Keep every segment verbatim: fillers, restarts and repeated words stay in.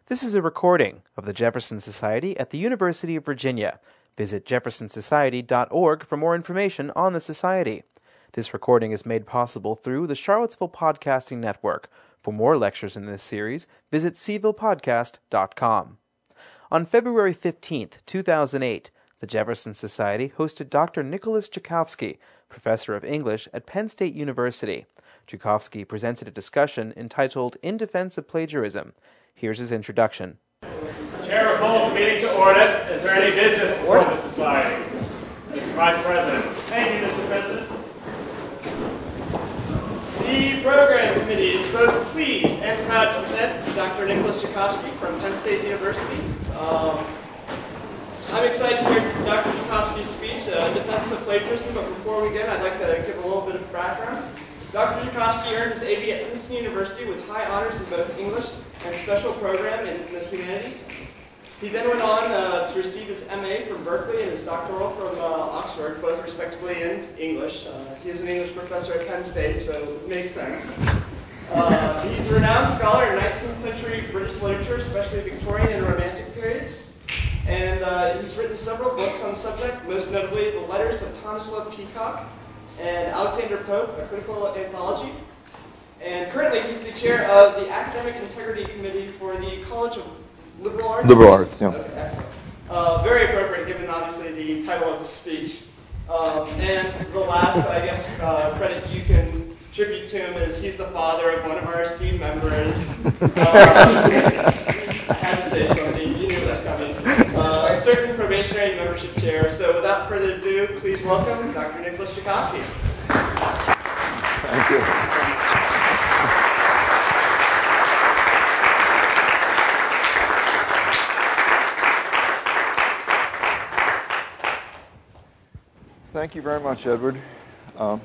This is a recording of the Jefferson Society at the University of Virginia. Visit jefferson society dot org for more information on the Society. This recording is made possible through the Charlottesville Podcasting Network. For more lectures in this series, visit c ville podcast dot com. On February fifteenth, two thousand eight, the Jefferson Society hosted Doctor Nicholas Joukowsky, professor of English at Penn State University. Joukowsky presented a discussion entitled In Defense of Plagiarism. Here's his introduction. Chair calls the meeting to order. Is there any business before the Society? Mister Vice President. Thank you, Mister President. The Program Committee is both pleased and proud to present Doctor Nicholas Joukowsky from Penn State University. Um, I'm excited to hear Doctor Joukowsky's speech uh, in defense of plagiarism, but before we begin, I'd like to give a little bit of background. Doctor Joukowsky earned his A B at Princeton University with high honors in both English and special program in the humanities. He then went on uh, to receive his M A from Berkeley and his doctoral from uh, Oxford, both respectively in English. Uh, he is an English professor at Penn State, so it makes sense. Uh, he's a renowned scholar in nineteenth century British literature, especially Victorian and Romantic periods. And uh, he's written several books on the subject, most notably The Letters of Thomas Love Peacock and Alexander Pope, a critical anthology. And currently he's the chair of the Academic Integrity Committee for the College of Liberal Arts? Liberal Arts, yeah. Okay, excellent. Uh, very appropriate given, obviously, the title of the speech. Um, and the last, I guess, uh, credit you can attribute to him is he's the father of one of our esteemed members. Uh, I had to say something. You knew it was coming. Uh, a certain probationary membership chair. So without further ado, please welcome Doctor Nicholas Joukowsky. Thank you. Thank you very much, Edward. Um,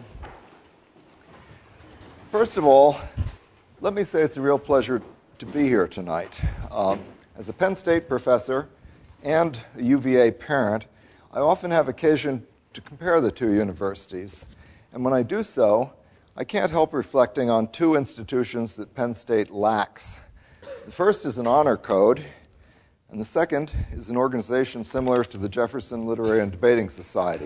first of all, let me say it's a real pleasure to be here tonight. Um, as a Penn State professor and a U V A parent, I often have occasion to compare the two universities. And when I do so, I can't help reflecting on two institutions that Penn State lacks. The first is an honor code, and the second is an organization similar to the Jefferson Literary and Debating Society.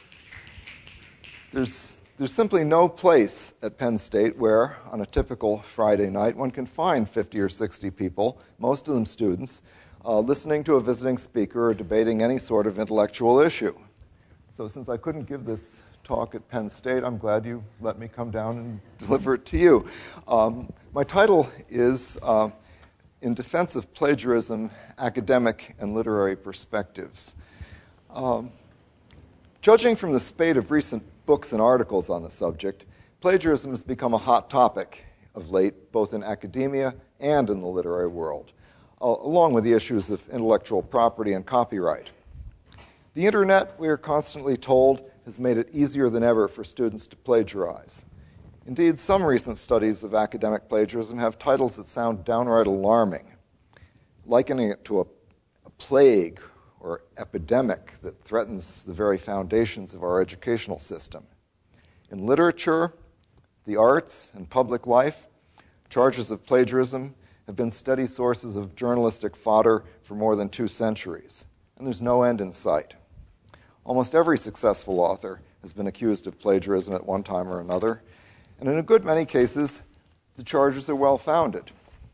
There's, there's simply no place at Penn State where, on a typical Friday night, one can find fifty or sixty people, most of them students, uh, listening to a visiting speaker or debating any sort of intellectual issue. So since I couldn't give this talk at Penn State, I'm glad you let me come down and deliver it to you. Um, my title is uh, In Defense of Plagiarism, Academic and Literary Perspectives. Um, judging from the spate of recent books and articles on the subject, plagiarism has become a hot topic of late, both in academia and in the literary world, uh, along with the issues of intellectual property and copyright. The internet, we are constantly told, has made it easier than ever for students to plagiarize. Indeed, some recent studies of academic plagiarism have titles that sound downright alarming, likening it to a, a plague or epidemic that threatens the very foundations of our educational system. In literature, the arts, and public life, charges of plagiarism have been steady sources of journalistic fodder for more than two centuries, and there's no end in sight. Almost every successful author has been accused of plagiarism at one time or another, and in a good many cases, the charges are well-founded.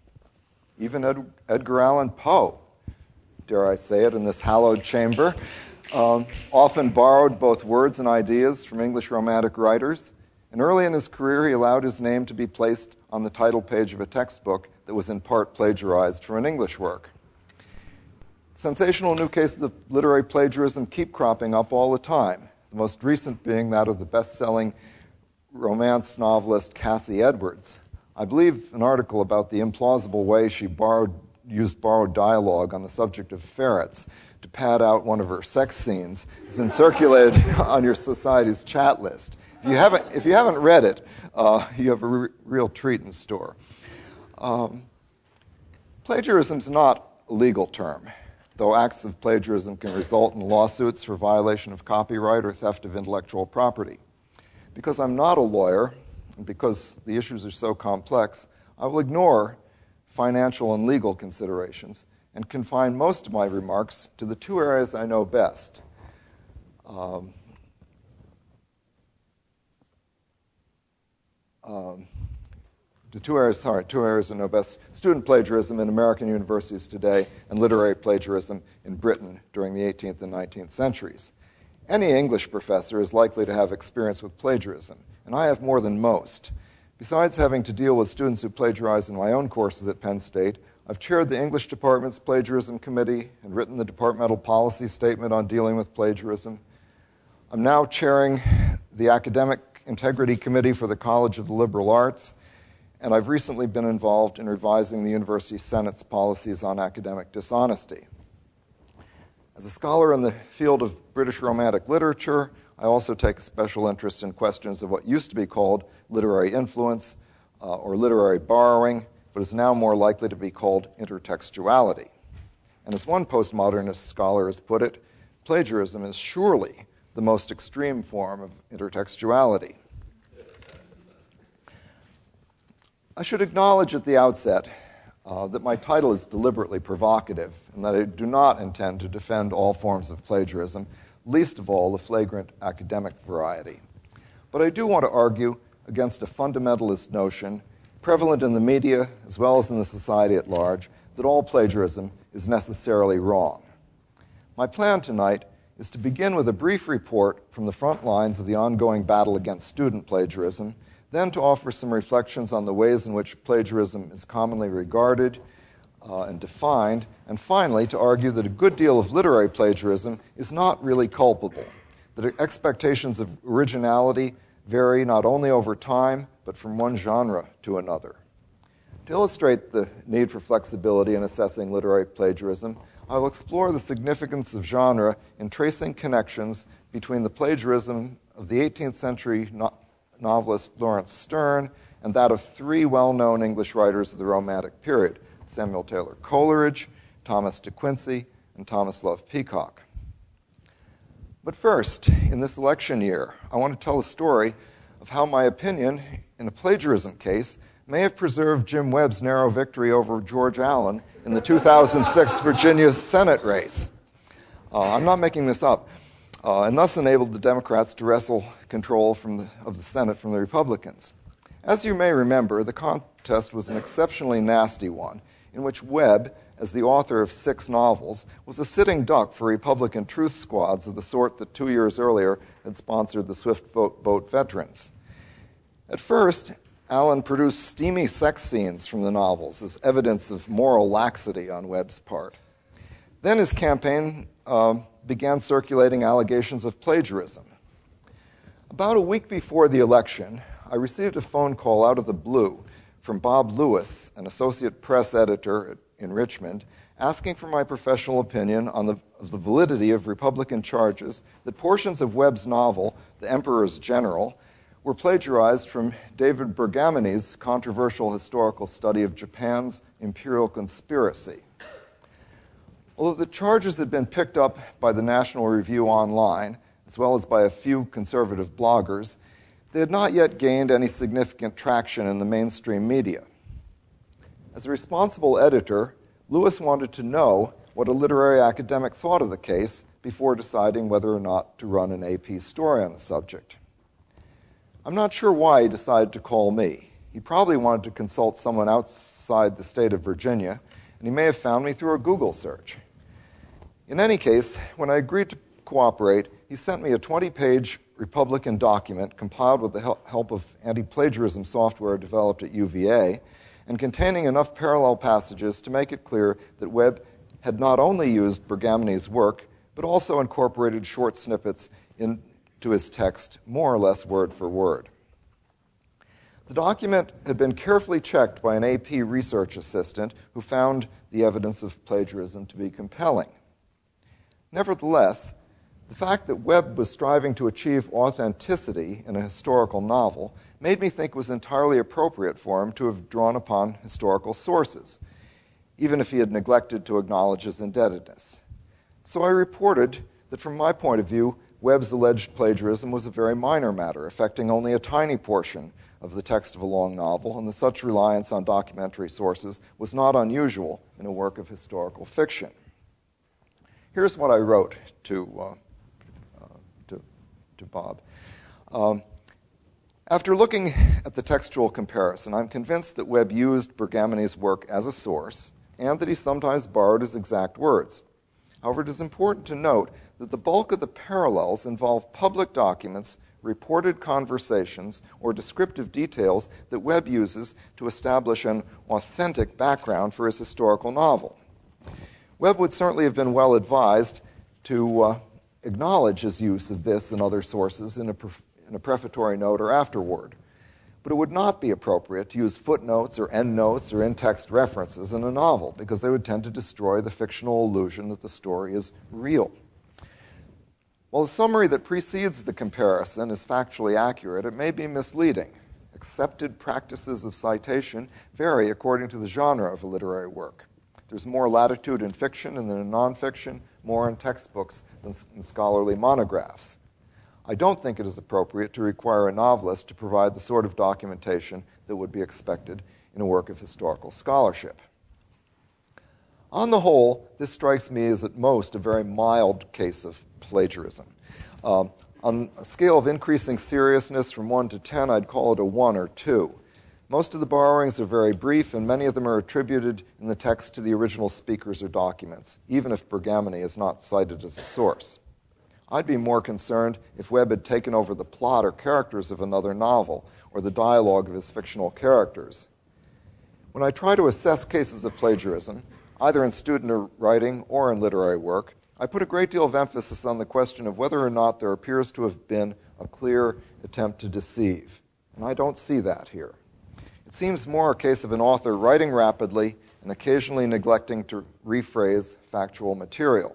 Even Ed- Edgar Allan Poe, dare I say it, in this hallowed chamber, um, often borrowed both words and ideas from English Romantic writers, and early in his career he allowed his name to be placed on the title page of a textbook that was in part plagiarized from an English work. Sensational new cases of literary plagiarism keep cropping up all the time, the most recent being that of the best-selling romance novelist Cassie Edwards. I believe an article about the implausible way she borrowed used borrowed dialogue on the subject of ferrets to pad out one of her sex scenes has been circulated on your society's chat list. If you haven't, if you haven't read it, uh, you have a re- real treat in store. Um, plagiarism is not a legal term, though acts of plagiarism can result in lawsuits for violation of copyright or theft of intellectual property. Because I'm not a lawyer, and because the issues are so complex, I will ignore financial and legal considerations, and confine most of my remarks to the two areas I know best. Um, um, the two areas, sorry, two areas I know best: student plagiarism in American universities today and literary plagiarism in Britain during the eighteenth and nineteenth centuries. Any English professor is likely to have experience with plagiarism, and I have more than most. Besides having to deal with students who plagiarize in my own courses at Penn State, I've chaired the English department's plagiarism committee and written the departmental policy statement on dealing with plagiarism. I'm now chairing the academic integrity committee for the College of the Liberal Arts, and I've recently been involved in revising the University Senate's policies on academic dishonesty. As a scholar in the field of British Romantic literature, I also take a special interest in questions of what used to be called literary influence uh, or literary borrowing, but is now more likely to be called intertextuality. And as one postmodernist scholar has put it, plagiarism is surely the most extreme form of intertextuality. I should acknowledge at the outset uh, that my title is deliberately provocative and that I do not intend to defend all forms of plagiarism, least of all the flagrant academic variety. But I do want to argue against a fundamentalist notion prevalent in the media as well as in the society at large that all plagiarism is necessarily wrong. My plan tonight is to begin with a brief report from the front lines of the ongoing battle against student plagiarism, then to offer some reflections on the ways in which plagiarism is commonly regarded uh, and defined, and finally to argue that a good deal of literary plagiarism is not really culpable, that expectations of originality vary not only over time, but from one genre to another. To illustrate the need for flexibility in assessing literary plagiarism, I will explore the significance of genre in tracing connections between the plagiarism of the eighteenth century no- novelist Laurence Sterne and that of three well-known English writers of the Romantic period, Samuel Taylor Coleridge, Thomas De Quincey, and Thomas Love Peacock. But first, in this election year, I want to tell a story of how my opinion in a plagiarism case may have preserved Jim Webb's narrow victory over George Allen in the two thousand six Virginia Senate race. Uh, I'm not making this up, uh, and thus enabled the Democrats to wrestle control from the, of the Senate from the Republicans. As you may remember, the contest was an exceptionally nasty one, in which Webb, as the author of six novels, was a sitting duck for Republican truth squads of the sort that two years earlier had sponsored the Swift Boat, boat veterans. At first, Allen produced steamy sex scenes from the novels as evidence of moral laxity on Webb's part. Then his campaign uh, began circulating allegations of plagiarism. About a week before the election, I received a phone call out of the blue from Bob Lewis, an associate press editor in Richmond, asking for my professional opinion on the, of the validity of Republican charges that portions of Webb's novel, The Emperor's General, were plagiarized from David Bergamini's controversial historical study of Japan's imperial conspiracy. Although the charges had been picked up by the National Review Online, as well as by a few conservative bloggers, they had not yet gained any significant traction in the mainstream media. As a responsible editor, Lewis wanted to know what a literary academic thought of the case before deciding whether or not to run an A P story on the subject. I'm not sure why he decided to call me. He probably wanted to consult someone outside the state of Virginia, and he may have found me through a Google search. In any case, when I agreed to cooperate, he sent me a twenty-page Republican document compiled with the help of anti-plagiarism software developed at U V A and containing enough parallel passages to make it clear that Webb had not only used Bergamini's work, but also incorporated short snippets into his text, more or less word for word. The document had been carefully checked by an A P research assistant who found the evidence of plagiarism to be compelling. Nevertheless, the fact that Webb was striving to achieve authenticity in a historical novel made me think it was entirely appropriate for him to have drawn upon historical sources, even if he had neglected to acknowledge his indebtedness. So I reported that from my point of view, Webb's alleged plagiarism was a very minor matter, affecting only a tiny portion of the text of a long novel, and that such reliance on documentary sources was not unusual in a work of historical fiction. Here's what I wrote to, uh, uh, to, to Bob. Um, After looking at the textual comparison, I'm convinced that Webb used Bergamini's work as a source and that he sometimes borrowed his exact words. However, it is important to note that the bulk of the parallels involve public documents, reported conversations, or descriptive details that Webb uses to establish an authentic background for his historical novel. Webb would certainly have been well advised to uh, acknowledge his use of this and other sources in a, pre- in a prefatory note or afterword. But it would not be appropriate to use footnotes or endnotes or in-text references in a novel, because they would tend to destroy the fictional illusion that the story is real. While the summary that precedes the comparison is factually accurate, it may be misleading. Accepted practices of citation vary according to the genre of a literary work. There's more latitude in fiction than in nonfiction, more in textbooks than in scholarly monographs. I don't think it is appropriate to require a novelist to provide the sort of documentation that would be expected in a work of historical scholarship. On the whole, this strikes me as at most a very mild case of plagiarism. Um, on a scale of increasing seriousness from one to ten, I'd call it a one or two. Most of the borrowings are very brief, and many of them are attributed in the text to the original speakers or documents, even if Bergamini is not cited as a source. I'd be more concerned if Webb had taken over the plot or characters of another novel, or the dialogue of his fictional characters. When I try to assess cases of plagiarism, either in student writing or in literary work, I put a great deal of emphasis on the question of whether or not there appears to have been a clear attempt to deceive. And I don't see that here. It seems more a case of an author writing rapidly and occasionally neglecting to rephrase factual material.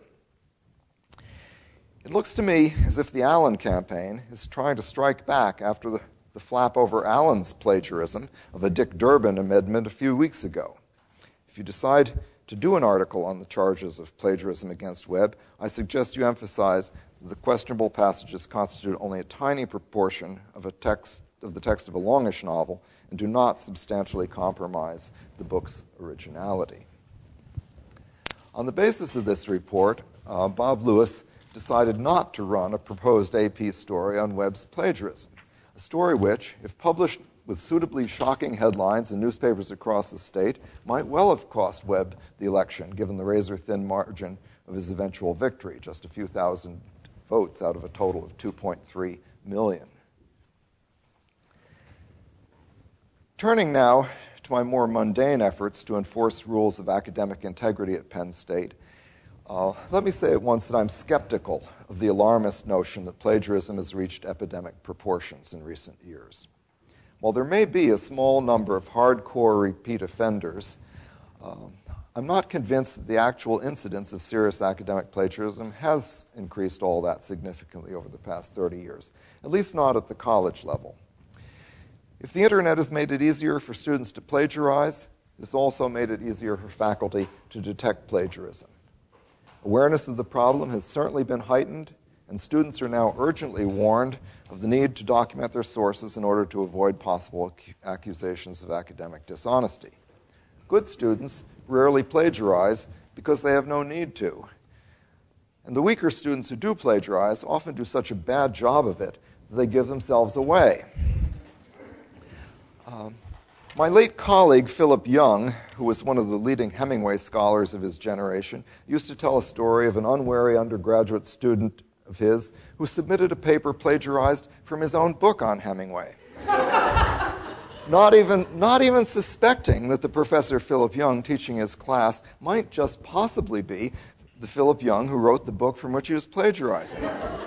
It looks to me as if the Allen campaign is trying to strike back after the, the flap over Allen's plagiarism of a Dick Durbin amendment a few weeks ago. If you decide to do an article on the charges of plagiarism against Webb, I suggest you emphasize that the questionable passages constitute only a tiny proportion of, a text, of the text of a longish novel and do not substantially compromise the book's originality. On the basis of this report, uh, Bob Lewis decided not to run a proposed A P story on Webb's plagiarism, a story which, if published with suitably shocking headlines in newspapers across the state, might well have cost Webb the election, given the razor-thin margin of his eventual victory, just a few thousand votes out of a total of two point three million. Turning now to my more mundane efforts to enforce rules of academic integrity at Penn State, Uh, let me say at once that I'm skeptical of the alarmist notion that plagiarism has reached epidemic proportions in recent years. While there may be a small number of hardcore repeat offenders, um, I'm not convinced that the actual incidence of serious academic plagiarism has increased all that significantly over the past thirty years, at least not at the college level. If the internet has made it easier for students to plagiarize, it's also made it easier for faculty to detect plagiarism. Awareness of the problem has certainly been heightened, and students are now urgently warned of the need to document their sources in order to avoid possible ac- accusations of academic dishonesty. Good students rarely plagiarize because they have no need to. And the weaker students who do plagiarize often do such a bad job of it that they give themselves away. Um, My late colleague, Philip Young, who was one of the leading Hemingway scholars of his generation, used to tell a story of an unwary undergraduate student of his who submitted a paper plagiarized from his own book on Hemingway. not even, not even suspecting that the Professor Philip Young teaching his class might just possibly be the Philip Young who wrote the book from which he was plagiarizing.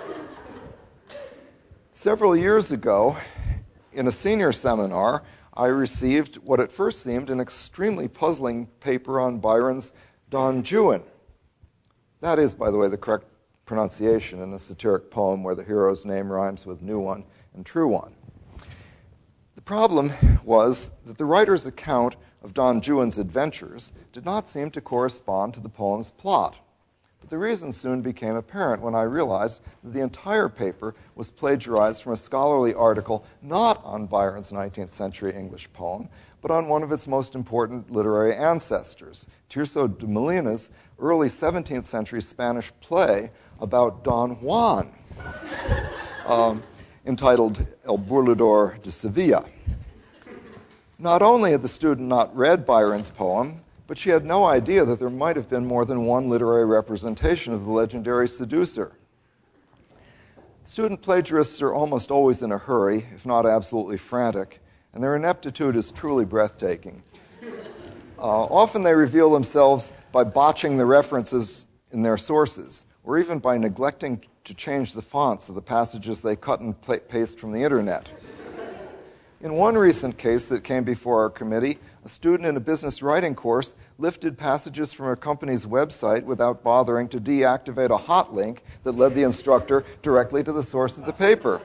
Several years ago, in a senior seminar, I received what at first seemed an extremely puzzling paper on Byron's Don Juan. That is, by the way, the correct pronunciation in a satiric poem where the hero's name rhymes with new one and true one. The problem was that the writer's account of Don Juan's adventures did not seem to correspond to the poem's plot. But the reason soon became apparent when I realized that the entire paper was plagiarized from a scholarly article not on Byron's nineteenth century English poem, but on one of its most important literary ancestors, Tirso de Molina's early seventeenth century Spanish play about Don Juan, um, entitled El Burlador de Sevilla. Not only had the student not read Byron's poem, but she had no idea that there might have been more than one literary representation of the legendary seducer. Student plagiarists are almost always in a hurry, if not absolutely frantic, and their ineptitude is truly breathtaking. Uh, often they reveal themselves by botching the references in their sources, or even by neglecting to change the fonts of the passages they cut and pla- paste from the internet. In one recent case that came before our committee, a student in a business writing course lifted passages from a company's website without bothering to deactivate a hot link that led the instructor directly to the source of the paper.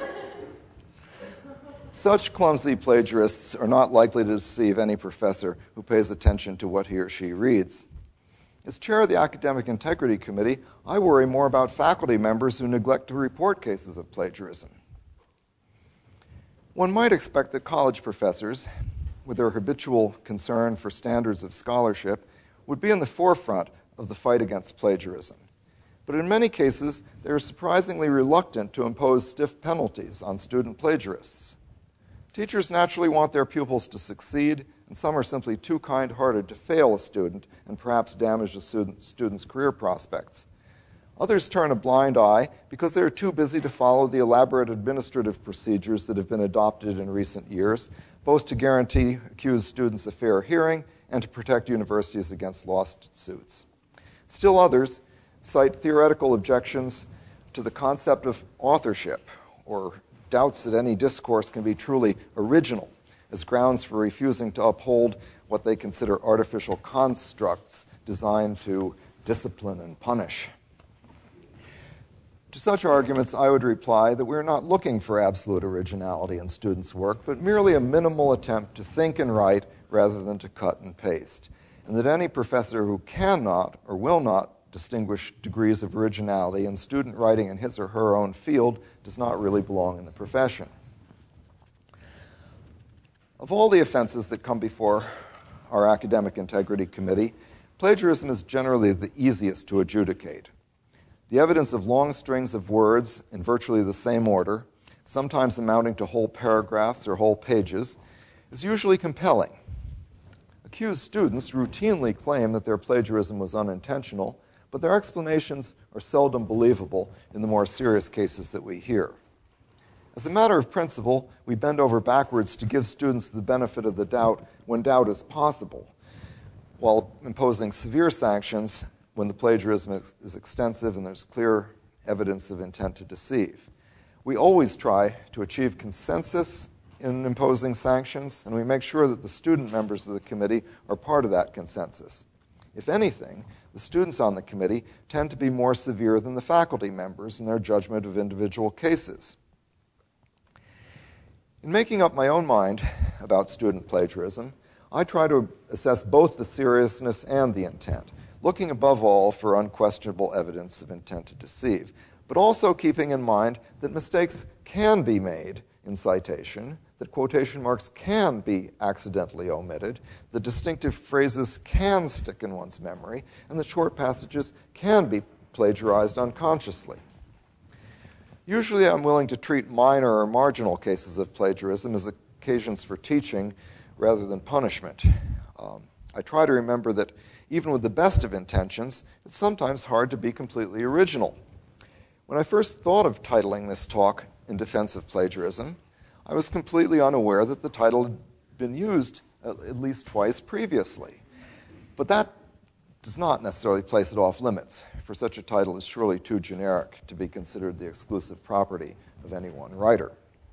Such clumsy plagiarists are not likely to deceive any professor who pays attention to what he or she reads. As chair of the Academic Integrity Committee, I worry more about faculty members who neglect to report cases of plagiarism. One might expect that college professors, with their habitual concern for standards of scholarship, would be in the forefront of the fight against plagiarism. But in many cases, they are surprisingly reluctant to impose stiff penalties on student plagiarists. Teachers naturally want their pupils to succeed, and some are simply too kind-hearted to fail a student and perhaps damage a student, student's career prospects. Others turn a blind eye because they are too busy to follow the elaborate administrative procedures that have been adopted in recent years, both to guarantee accused students a fair hearing and to protect universities against lawsuits. Still others cite theoretical objections to the concept of authorship, or doubts that any discourse can be truly original, as grounds for refusing to uphold what they consider artificial constructs designed to discipline and punish. To such arguments, I would reply that we're not looking for absolute originality in students' work, but merely a minimal attempt to think and write rather than to cut and paste, and that any professor who cannot or will not distinguish degrees of originality in student writing in his or her own field does not really belong in the profession. Of all the offenses that come before our Academic Integrity Committee, plagiarism is generally the easiest to adjudicate. The evidence of long strings of words in virtually the same order, sometimes amounting to whole paragraphs or whole pages, is usually compelling. Accused students routinely claim that their plagiarism was unintentional, but their explanations are seldom believable in the more serious cases that we hear. As a matter of principle, we bend over backwards to give students the benefit of the doubt when doubt is possible, while imposing severe sanctions when the plagiarism is, is extensive and there's clear evidence of intent to deceive. We always try to achieve consensus in imposing sanctions, and we make sure that the student members of the committee are part of that consensus. If anything, the students on the committee tend to be more severe than the faculty members in their judgment of individual cases. In making up my own mind about student plagiarism, I try to assess both the seriousness and the intent, looking above all for unquestionable evidence of intent to deceive, but also keeping in mind that mistakes can be made in citation, that quotation marks can be accidentally omitted, that distinctive phrases can stick in one's memory, and that short passages can be plagiarized unconsciously. Usually I'm willing to treat minor or marginal cases of plagiarism as occasions for teaching rather than punishment. Um, I try to remember that even with the best of intentions, it's sometimes hard to be completely original. When I first thought of titling this talk in defense of plagiarism, I was completely unaware that the title had been used at least twice previously. But that does not necessarily place it off limits, for such a title is surely too generic to be considered the exclusive property of any one writer.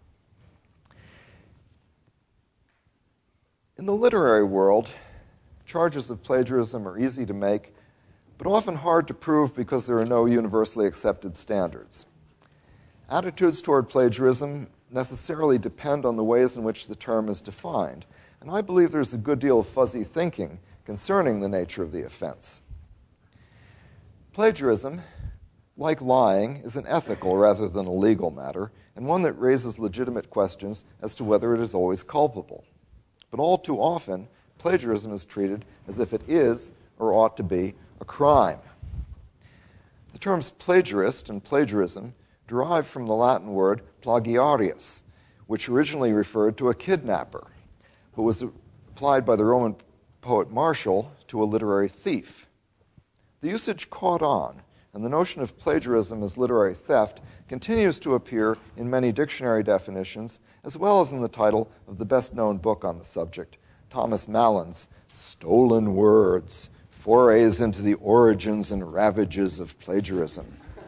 In the literary world, charges of plagiarism are easy to make, but often hard to prove because there are no universally accepted standards. Attitudes toward plagiarism necessarily depend on the ways in which the term is defined, and I believe there's a good deal of fuzzy thinking concerning the nature of the offense. Plagiarism, like lying, is an ethical rather than a legal matter, and one that raises legitimate questions as to whether it is always culpable. But all too often, plagiarism is treated as if it is, or ought to be, a crime. The terms plagiarist and plagiarism derive from the Latin word plagiarius, which originally referred to a kidnapper, but was applied by the Roman poet Martial to a literary thief. The usage caught on, and the notion of plagiarism as literary theft continues to appear in many dictionary definitions, as well as in the title of the best-known book on the subject, Thomas Mallon's Stolen Words, Forays into the Origins and Ravages of Plagiarism.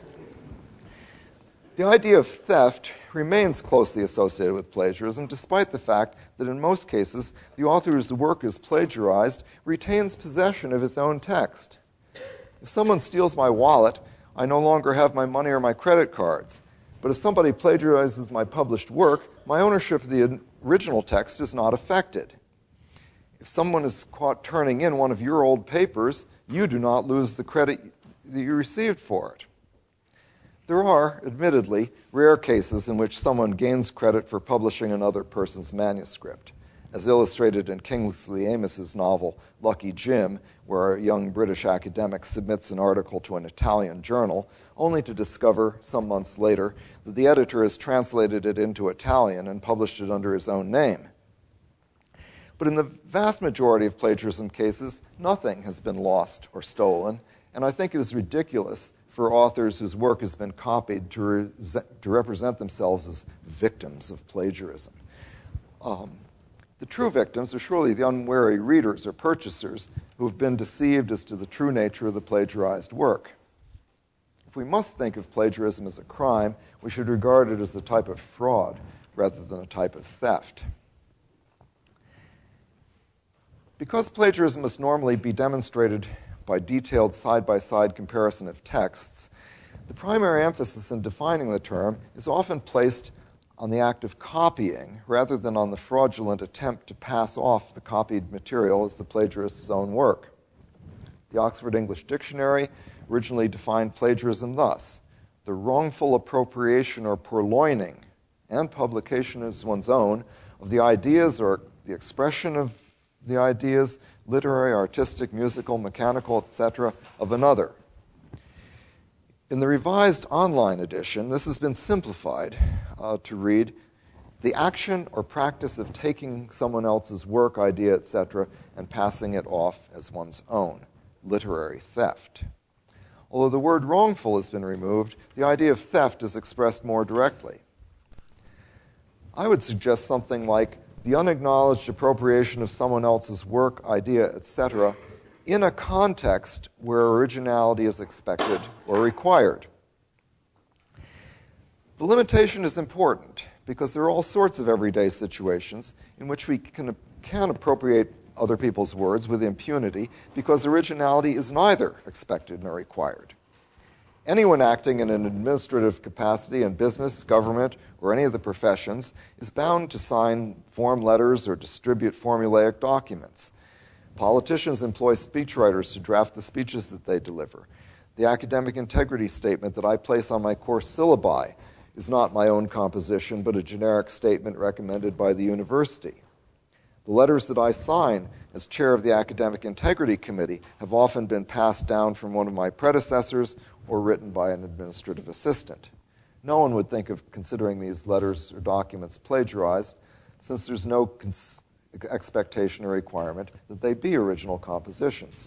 The idea of theft remains closely associated with plagiarism, despite the fact that in most cases, the author whose work is plagiarized retains possession of his own text. If someone steals my wallet, I no longer have my money or my credit cards. But if somebody plagiarizes my published work, my ownership of the original text is not affected. If someone is caught turning in one of your old papers, you do not lose the credit that you received for it. There are, admittedly, rare cases in which someone gains credit for publishing another person's manuscript, as illustrated in Kingsley Amos's novel Lucky Jim, where a young British academic submits an article to an Italian journal, only to discover some months later that the editor has translated it into Italian and published it under his own name. But in the vast majority of plagiarism cases, nothing has been lost or stolen, and I think it is ridiculous for authors whose work has been copied to, re- to represent themselves as victims of plagiarism. Um, the true victims are surely the unwary readers or purchasers who have been deceived as to the true nature of the plagiarized work. If we must think of plagiarism as a crime, we should regard it as a type of fraud rather than a type of theft. Because plagiarism must normally be demonstrated by detailed side-by-side comparison of texts, the primary emphasis in defining the term is often placed on the act of copying rather than on the fraudulent attempt to pass off the copied material as the plagiarist's own work. The Oxford English Dictionary originally defined plagiarism thus: the wrongful appropriation or purloining and publication as one's own of the ideas or the expression of the ideas, literary, artistic, musical, mechanical, et cetera, of another. In the revised online edition, this has been simplified uh, to read, the action or practice of taking someone else's work, idea, et cetera, and passing it off as one's own, literary theft. Although the word wrongful has been removed, the idea of theft is expressed more directly. I would suggest something like the unacknowledged appropriation of someone else's work, idea, et cetera, in a context where originality is expected or required. The limitation is important because there are all sorts of everyday situations in which we can, can appropriate other people's words with impunity because originality is neither expected nor required. Anyone acting in an administrative capacity in business, government, or any of the professions is bound to sign form letters or distribute formulaic documents. Politicians employ speechwriters to draft the speeches that they deliver. The academic integrity statement that I place on my course syllabi is not my own composition, but a generic statement recommended by the university. The letters that I sign as chair of the Academic Integrity Committee have often been passed down from one of my predecessors or written by an administrative assistant. No one would think of considering these letters or documents plagiarized, since there's no cons- expectation or requirement that they be original compositions.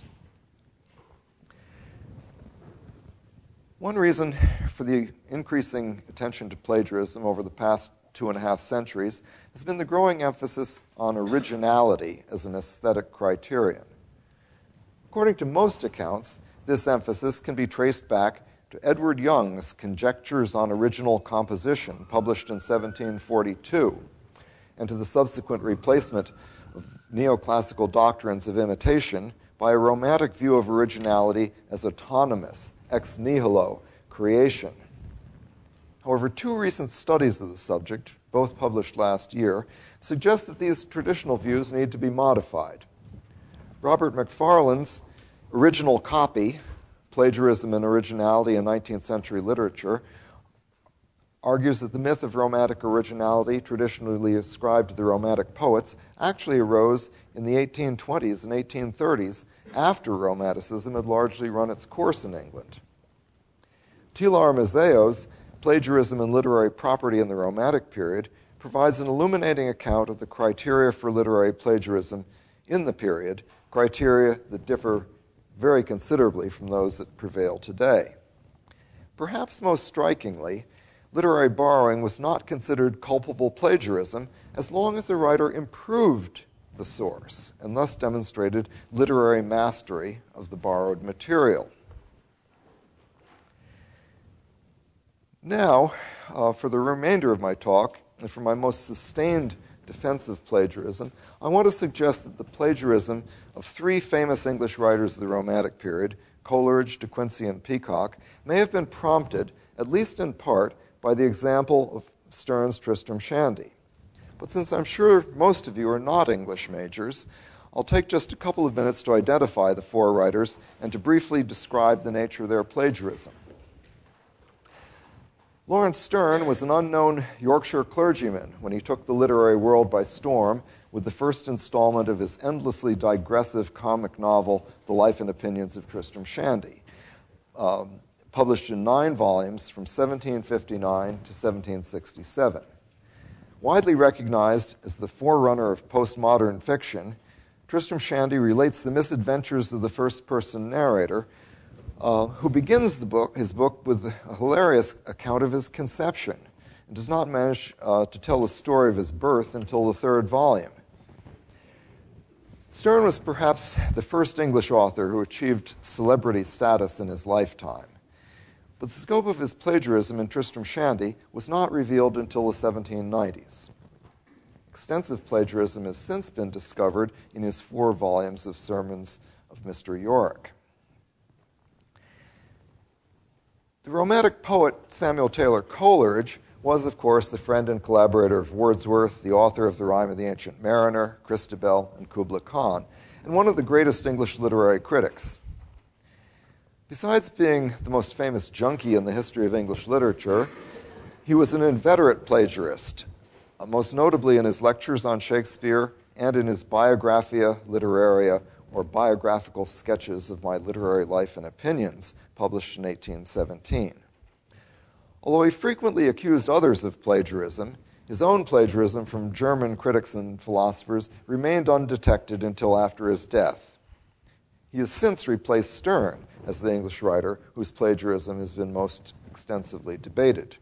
One reason for the increasing attention to plagiarism over the past two and a half centuries has been the growing emphasis on originality as an aesthetic criterion. According to most accounts, this emphasis can be traced back to Edward Young's Conjectures on Original Composition, published in seventeen forty-two, and to the subsequent replacement of neoclassical doctrines of imitation by a romantic view of originality as autonomous, ex nihilo, creation. However, two recent studies of the subject, both published last year, suggest that these traditional views need to be modified. Robert Macfarlane's Original Copy, Plagiarism and Originality in nineteenth Century Literature, argues that the myth of romantic originality, traditionally ascribed to the Romantic poets, actually arose in the eighteen twenties and eighteen thirties, after Romanticism had largely run its course in England. Tilar Mazeo's Plagiarism and Literary Property in the Romantic Period provides an illuminating account of the criteria for literary plagiarism in the period, criteria that differ very considerably from those that prevail today. Perhaps most strikingly, literary borrowing was not considered culpable plagiarism as long as the writer improved the source and thus demonstrated literary mastery of the borrowed material. Now, uh, for the remainder of my talk, and for my most sustained defense of plagiarism, I want to suggest that the plagiarism of three famous English writers of the Romantic period, Coleridge, De Quincey, and Peacock, may have been prompted, at least in part, by the example of Sterne's Tristram Shandy. But since I'm sure most of you are not English majors, I'll take just a couple of minutes to identify the four writers and to briefly describe the nature of their plagiarism. Laurence Sterne was an unknown Yorkshire clergyman when he took the literary world by storm with the first installment of his endlessly digressive comic novel, The Life and Opinions of Tristram Shandy, um, published in nine volumes from seventeen fifty-nine to seventeen sixty-seven. Widely recognized as the forerunner of postmodern fiction, Tristram Shandy relates the misadventures of the first-person narrator, uh, who begins the book, his book with a hilarious account of his conception and does not manage uh, to tell the story of his birth until the third volume. Sterne was perhaps the first English author who achieved celebrity status in his lifetime. But the scope of his plagiarism in Tristram Shandy was not revealed until the seventeen nineties. Extensive plagiarism has since been discovered in his four volumes of Sermons of Mister Yorick. The Romantic poet Samuel Taylor Coleridge was, of course, the friend and collaborator of Wordsworth, the author of The Rime of the Ancient Mariner, Christabel, and Kubla Khan, and one of the greatest English literary critics. Besides being the most famous junkie in the history of English literature, he was an inveterate plagiarist, uh, most notably in his lectures on Shakespeare and in his Biographia Literaria, or Biographical Sketches of My Literary Life and Opinions, published in eighteen seventeen. Although he frequently accused others of plagiarism, his own plagiarism from German critics and philosophers remained undetected until after his death. He has since replaced Sterne as the English writer whose plagiarism has been most extensively debated.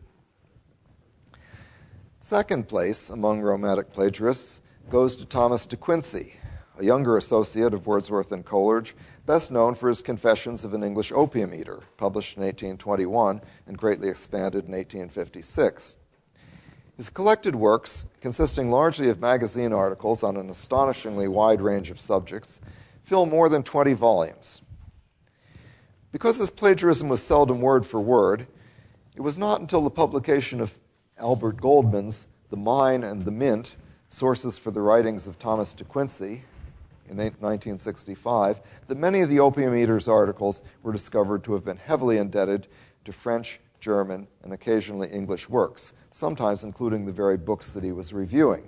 Second place among Romantic plagiarists goes to Thomas De Quincey, a younger associate of Wordsworth and Coleridge, best known for his Confessions of an English Opium Eater, published in eighteen twenty-one and greatly expanded in eighteen fifty-six. His collected works, consisting largely of magazine articles on an astonishingly wide range of subjects, fill more than twenty volumes. Because his plagiarism was seldom word for word, it was not until the publication of Albert Goldman's The Mine and the Mint, Sources for the Writings of Thomas De Quincey, in nineteen sixty-five, that many of the Opium Eater's articles were discovered to have been heavily indebted to French, German, and occasionally English works, sometimes including the very books that he was reviewing.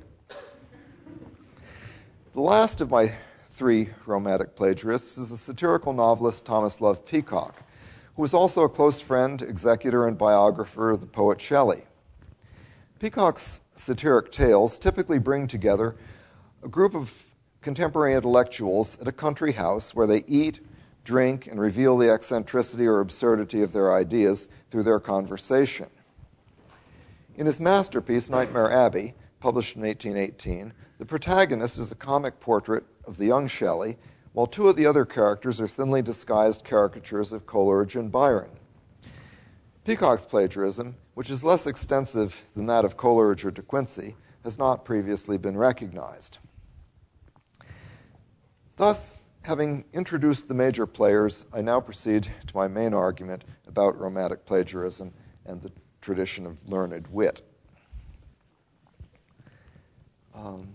The last of my three Romantic plagiarists is the satirical novelist Thomas Love Peacock, who was also a close friend, executor, and biographer of the poet Shelley. Peacock's satiric tales typically bring together a group of contemporary intellectuals at a country house where they eat, drink, and reveal the eccentricity or absurdity of their ideas through their conversation. In his masterpiece, Nightmare Abbey, published in eighteen eighteen, the protagonist is a comic portrait of the young Shelley, while two of the other characters are thinly disguised caricatures of Coleridge and Byron. Peacock's plagiarism, which is less extensive than that of Coleridge or De Quincey, has not previously been recognized. Thus, having introduced the major players, I now proceed to my main argument about Romantic plagiarism and the tradition of learned wit. Um,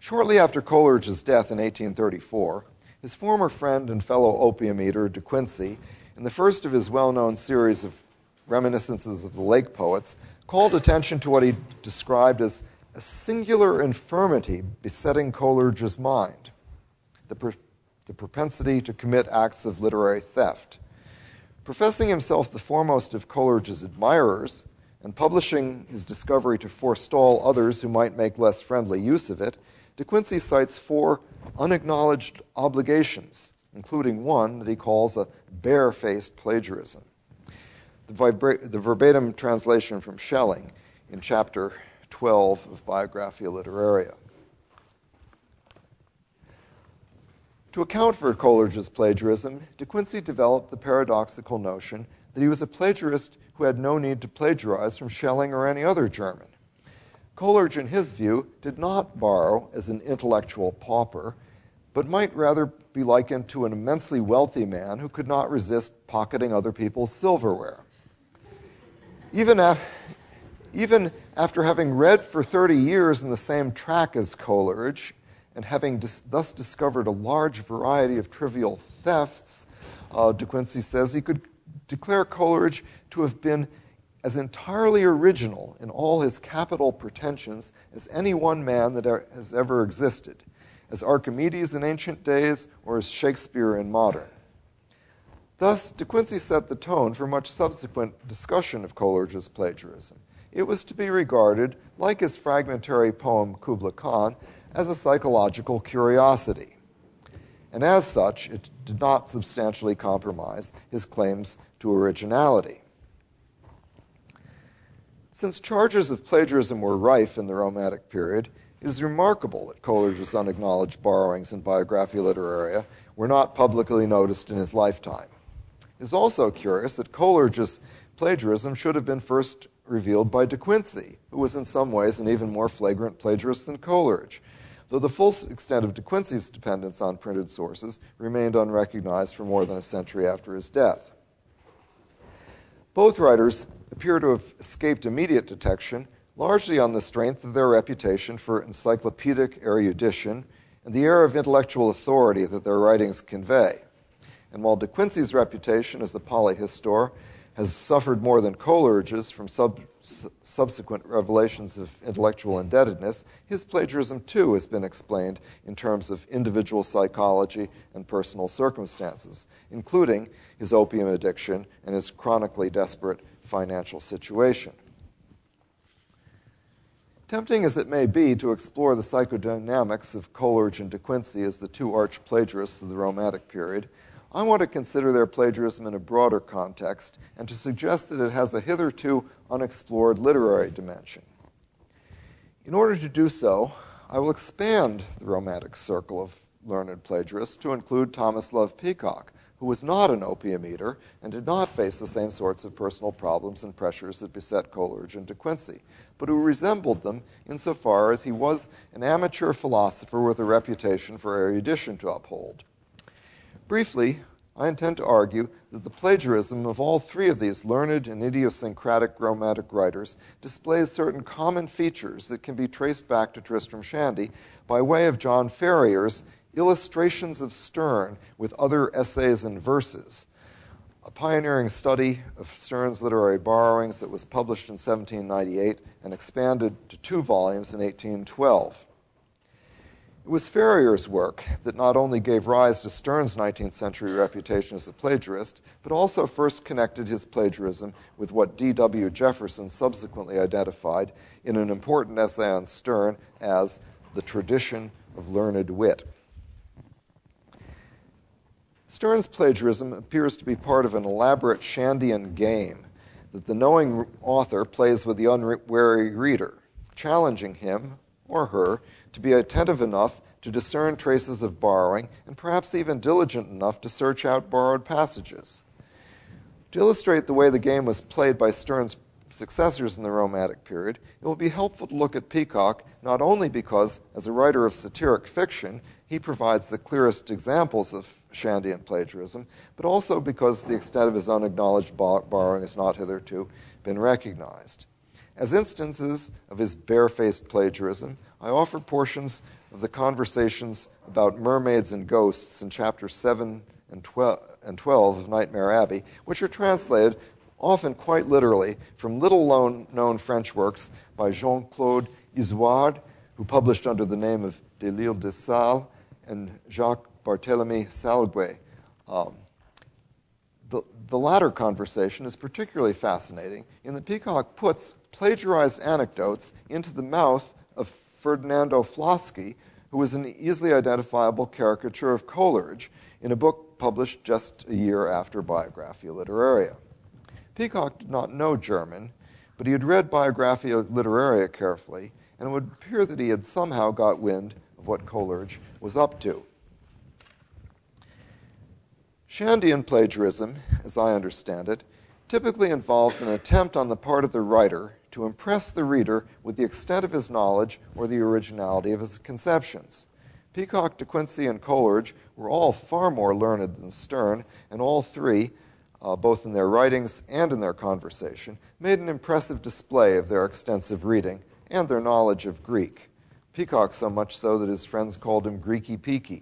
Shortly after Coleridge's death in eighteen thirty-four, his former friend and fellow opium eater, De Quincey, in the first of his well-known series of reminiscences of the Lake Poets, called attention to what he described as a singular infirmity besetting Coleridge's mind, the, pro- the propensity to commit acts of literary theft. Professing himself the foremost of Coleridge's admirers, and publishing his discovery to forestall others who might make less friendly use of it, De Quincey cites four unacknowledged obligations, including one that he calls a bare-faced plagiarism. The, vibra- the verbatim translation from Schelling in chapter twelve of Biographia Literaria. To account for Coleridge's plagiarism, De Quincey developed the paradoxical notion that he was a plagiarist who had no need to plagiarize from Schelling or any other German. Coleridge, in his view, did not borrow as an intellectual pauper, but might rather be likened to an immensely wealthy man who could not resist pocketing other people's silverware. Even, af- even after having read for thirty years in the same track as Coleridge, and having dis- thus discovered a large variety of trivial thefts, uh, De Quincey says he could declare Coleridge to have been as entirely original in all his capital pretensions as any one man that er- has ever existed, as Archimedes in ancient days or as Shakespeare in modern. Thus, De Quincey set the tone for much subsequent discussion of Coleridge's plagiarism. It was to be regarded, like his fragmentary poem Kubla Khan, as a psychological curiosity. And as such, it did not substantially compromise his claims to originality. Since charges of plagiarism were rife in the Romantic period, it is remarkable that Coleridge's unacknowledged borrowings in Biographia Literaria were not publicly noticed in his lifetime. It is also curious that Coleridge's plagiarism should have been first revealed by De Quincey, who was in some ways an even more flagrant plagiarist than Coleridge, though the full extent of De Quincey's dependence on printed sources remained unrecognized for more than a century after his death. Both writers appear to have escaped immediate detection, largely on the strength of their reputation for encyclopedic erudition and the air of intellectual authority that their writings convey. And while De Quincey's reputation as a polyhistor has suffered more than Coleridge's from sub- s- subsequent revelations of intellectual indebtedness, his plagiarism too has been explained in terms of individual psychology and personal circumstances, including his opium addiction and his chronically desperate financial situation. Tempting as it may be to explore the psychodynamics of Coleridge and De Quincey as the two arch plagiarists of the Romantic period, I want to consider their plagiarism in a broader context and to suggest that it has a hitherto unexplored literary dimension. In order to do so, I will expand the Romantic circle of learned plagiarists to include Thomas Love Peacock, who was not an opium eater and did not face the same sorts of personal problems and pressures that beset Coleridge and De Quincey, but who resembled them insofar as he was an amateur philosopher with a reputation for erudition to uphold. Briefly, I intend to argue that the plagiarism of all three of these learned and idiosyncratic Romantic writers displays certain common features that can be traced back to Tristram Shandy by way of John Ferrier's Illustrations of Sterne with Other Essays and Verses, a pioneering study of Sterne's literary borrowings that was published in seventeen ninety-eight and expanded to two volumes in eighteen twelve. It was Ferrier's work that not only gave rise to Sterne's nineteenth century reputation as a plagiarist, but also first connected his plagiarism with what D W Jefferson subsequently identified in an important essay on Sterne as the tradition of learned wit. Sterne's plagiarism appears to be part of an elaborate Shandian game that the knowing author plays with the unwary reader, challenging him or her to be attentive enough to discern traces of borrowing and perhaps even diligent enough to search out borrowed passages. To illustrate the way the game was played by Sterne's successors in the Romantic period, it will be helpful to look at Peacock not only because, as a writer of satiric fiction, he provides the clearest examples of Shandian plagiarism, but also because the extent of his unacknowledged borrowing has not hitherto been recognized. As instances of his barefaced plagiarism, I offer portions of the conversations about mermaids and ghosts in chapters seven and twelve of Nightmare Abbey, which are translated, often quite literally, from little-known French works by Jean-Claude Izoard, who published under the name of Delisle de Sales, and Jacques Barthélemy Salgué. Um, the, the latter conversation is particularly fascinating in that Peacock puts plagiarized anecdotes into the mouth of Ferdinando Flosky, who was an easily identifiable caricature of Coleridge in a book published just a year after Biographia Literaria. Peacock did not know German, but he had read Biographia Literaria carefully, and it would appear that he had somehow got wind of what Coleridge was up to. Shandian plagiarism, as I understand it, typically involves an attempt on the part of the writer to impress the reader with the extent of his knowledge or the originality of his conceptions. Peacock, De Quincey, and Coleridge were all far more learned than Sterne, and all three, uh, both in their writings and in their conversation, made an impressive display of their extensive reading and their knowledge of Greek. Peacock so much so that his friends called him Greeky Peaky.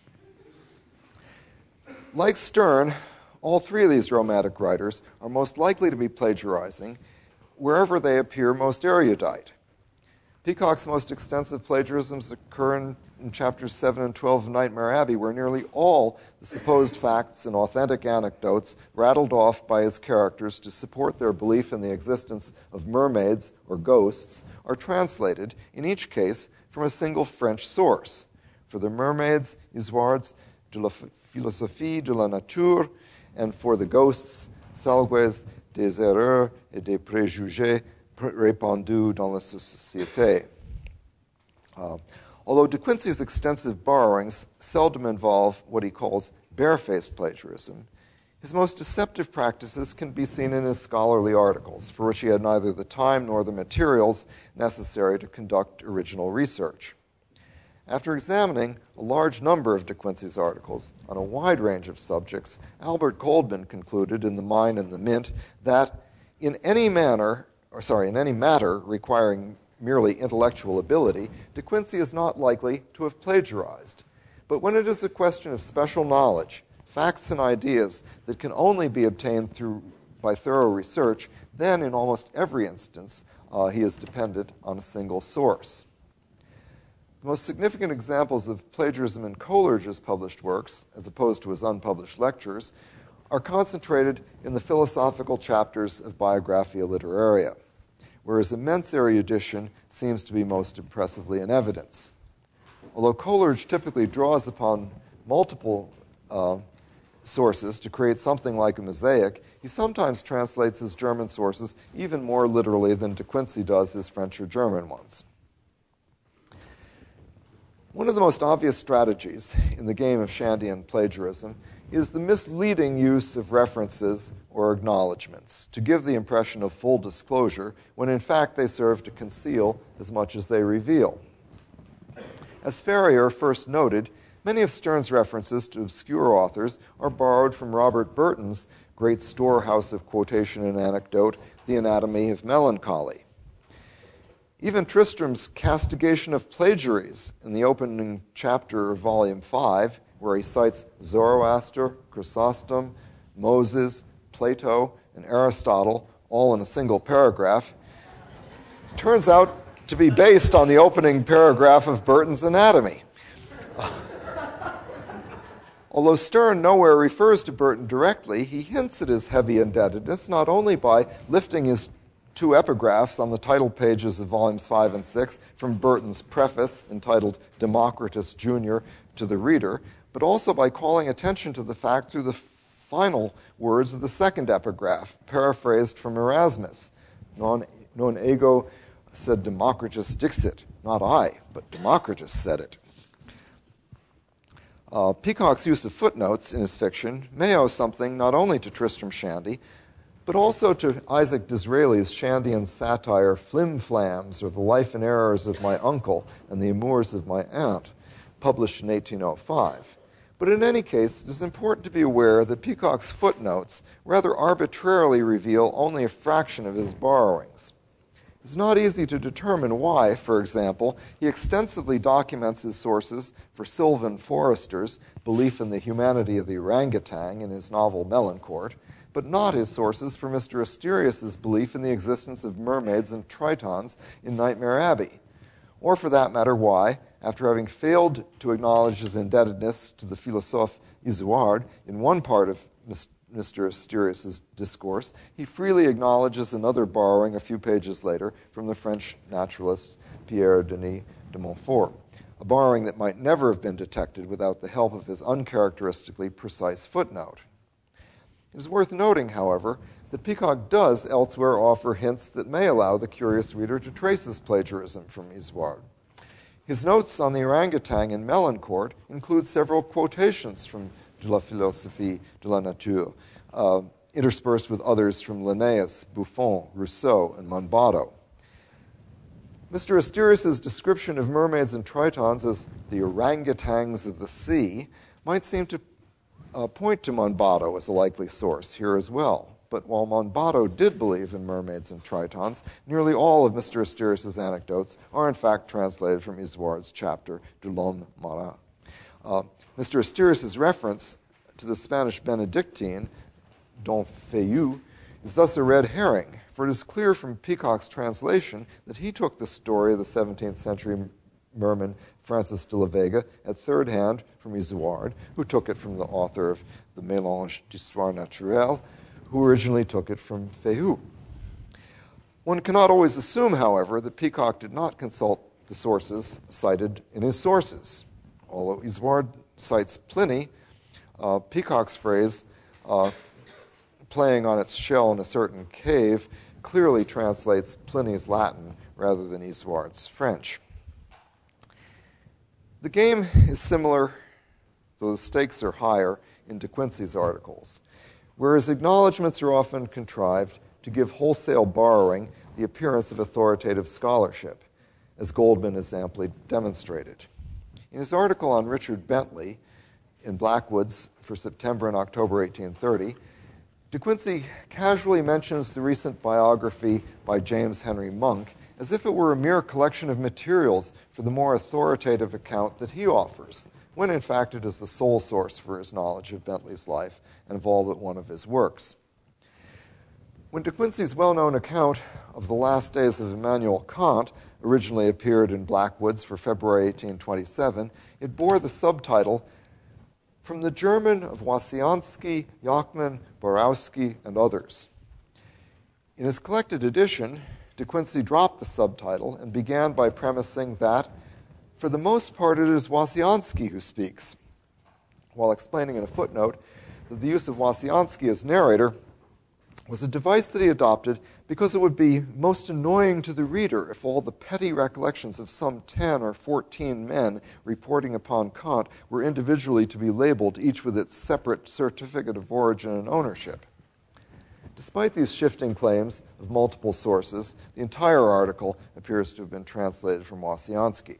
Like Sterne, all three of these romantic writers are most likely to be plagiarizing wherever they appear most erudite. Peacock's most extensive plagiarisms occur in, in chapters seven and twelve of Nightmare Abbey, where nearly all the supposed facts and authentic anecdotes rattled off by his characters to support their belief in the existence of mermaids or ghosts are translated, in each case, from a single French source. For the mermaids, Izoard's De la Philosophie de la Nature, and for the ghosts, Salgué's Des erreurs et des préjugés répandus dans la société. Uh, although De Quincey's extensive borrowings seldom involve what he calls barefaced plagiarism, his most deceptive practices can be seen in his scholarly articles, for which he had neither the time nor the materials necessary to conduct original research. After examining a large number of De Quincey's articles on a wide range of subjects, Albert Goldman concluded in The Mine and the Mint that in any manner, or sorry, in any matter requiring merely intellectual ability, De Quincey is not likely to have plagiarized. But when it is a question of special knowledge, facts and ideas that can only be obtained through by thorough research, then in almost every instance, uh, he is dependent on a single source. The most significant examples of plagiarism in Coleridge's published works, as opposed to his unpublished lectures, are concentrated in the philosophical chapters of Biographia Literaria, where his immense erudition seems to be most impressively in evidence. Although Coleridge typically draws upon multiple uh, sources to create something like a mosaic, he sometimes translates his German sources even more literally than De Quincey does his French or German ones. One of the most obvious strategies in the game of Shandian plagiarism is the misleading use of references or acknowledgments to give the impression of full disclosure when in fact they serve to conceal as much as they reveal. As Ferrier first noted, many of Sterne's references to obscure authors are borrowed from Robert Burton's great storehouse of quotation and anecdote, The Anatomy of Melancholy. Even Tristram's castigation of plagiaries in the opening chapter of Volume five, where he cites Zoroaster, Chrysostom, Moses, Plato, and Aristotle, all in a single paragraph, turns out to be based on the opening paragraph of Burton's Anatomy. Although Sterne nowhere refers to Burton directly, he hints at his heavy indebtedness not only by lifting his two epigraphs on the title pages of volumes five and six from Burton's preface entitled Democritus Junior to the reader, but also by calling attention to the fact through the final words of the second epigraph, paraphrased from Erasmus. Non, non ego sed Democritus dixit. Not I, but Democritus said it. Uh, Peacock's use of footnotes in his fiction may owe something not only to Tristram Shandy, but also to Isaac Disraeli's Shandian satire Flim Flams, or The Life and Errors of My Uncle and the Amours of My Aunt, published in eighteen oh five. But in any case, it is important to be aware that Peacock's footnotes rather arbitrarily reveal only a fraction of his borrowings. It's not easy to determine why, for example, he extensively documents his sources for Sylvan Forrester's belief in the humanity of the orangutan in his novel Melancourt, but not his sources for Mister Asterius's belief in the existence of mermaids and tritons in Nightmare Abbey. Or, for that matter, why, after having failed to acknowledge his indebtedness to the philosophe Isoard in one part of Mister Asterius's discourse, he freely acknowledges another borrowing a few pages later from the French naturalist Pierre Denis de Montfort, a borrowing that might never have been detected without the help of his uncharacteristically precise footnote. It is worth noting, however, that Peacock does elsewhere offer hints that may allow the curious reader to trace his plagiarism from Isoard. His notes on the orangutan in Melancourt include several quotations from De la Philosophie de la Nature, uh, interspersed with others from Linnaeus, Buffon, Rousseau, and Monboddo. Mister Asterius's description of mermaids and tritons as the orangutans of the sea might seem to uh, point to Monboddo as a likely source here as well. But while Monboddo did believe in mermaids and tritons, nearly all of Mister Asterius's anecdotes are in fact translated from Isoard's chapter De l'Homme Marin. Uh, Mister Asterius's reference to the Spanish Benedictine, Don Feu, is thus a red herring, for it is clear from Peacock's translation that he took the story of the seventeenth century merman Francis de la Vega at third hand from Isoard, who took it from the author of the Mélange d'Histoire Naturelle, who originally took it from Feu. One cannot always assume, however, that Peacock did not consult the sources cited in his sources. Although Isoard cites Pliny, uh, Peacock's phrase, uh, playing on its shell in a certain cave, clearly translates Pliny's Latin rather than Isoard's French. The game is similar, though the stakes are higher, in De Quincey's articles, whereas acknowledgments are often contrived to give wholesale borrowing the appearance of authoritative scholarship, as Goldman has amply demonstrated. In his article on Richard Bentley in Blackwoods for September and October eighteen thirty, De Quincey casually mentions the recent biography by James Henry Monk as if it were a mere collection of materials for the more authoritative account that he offers, when in fact it is the sole source for his knowledge of Bentley's life and of all but one of his works. When De Quincey's well-known account of the last days of Immanuel Kant originally appeared in Blackwoods for February eighteen twenty-seven, it bore the subtitle, "From the German of Wasiansky, Jachmann, Borowski, and Others." In his collected edition, De Quincey dropped the subtitle and began by premising that, for the most part, it is Wasiansky who speaks, while explaining in a footnote that the use of Wasiansky as narrator was a device that he adopted because it would be most annoying to the reader if all the petty recollections of some ten or fourteen men reporting upon Kant were individually to be labeled, each with its separate certificate of origin and ownership. Despite these shifting claims of multiple sources, the entire article appears to have been translated from Wasiansky.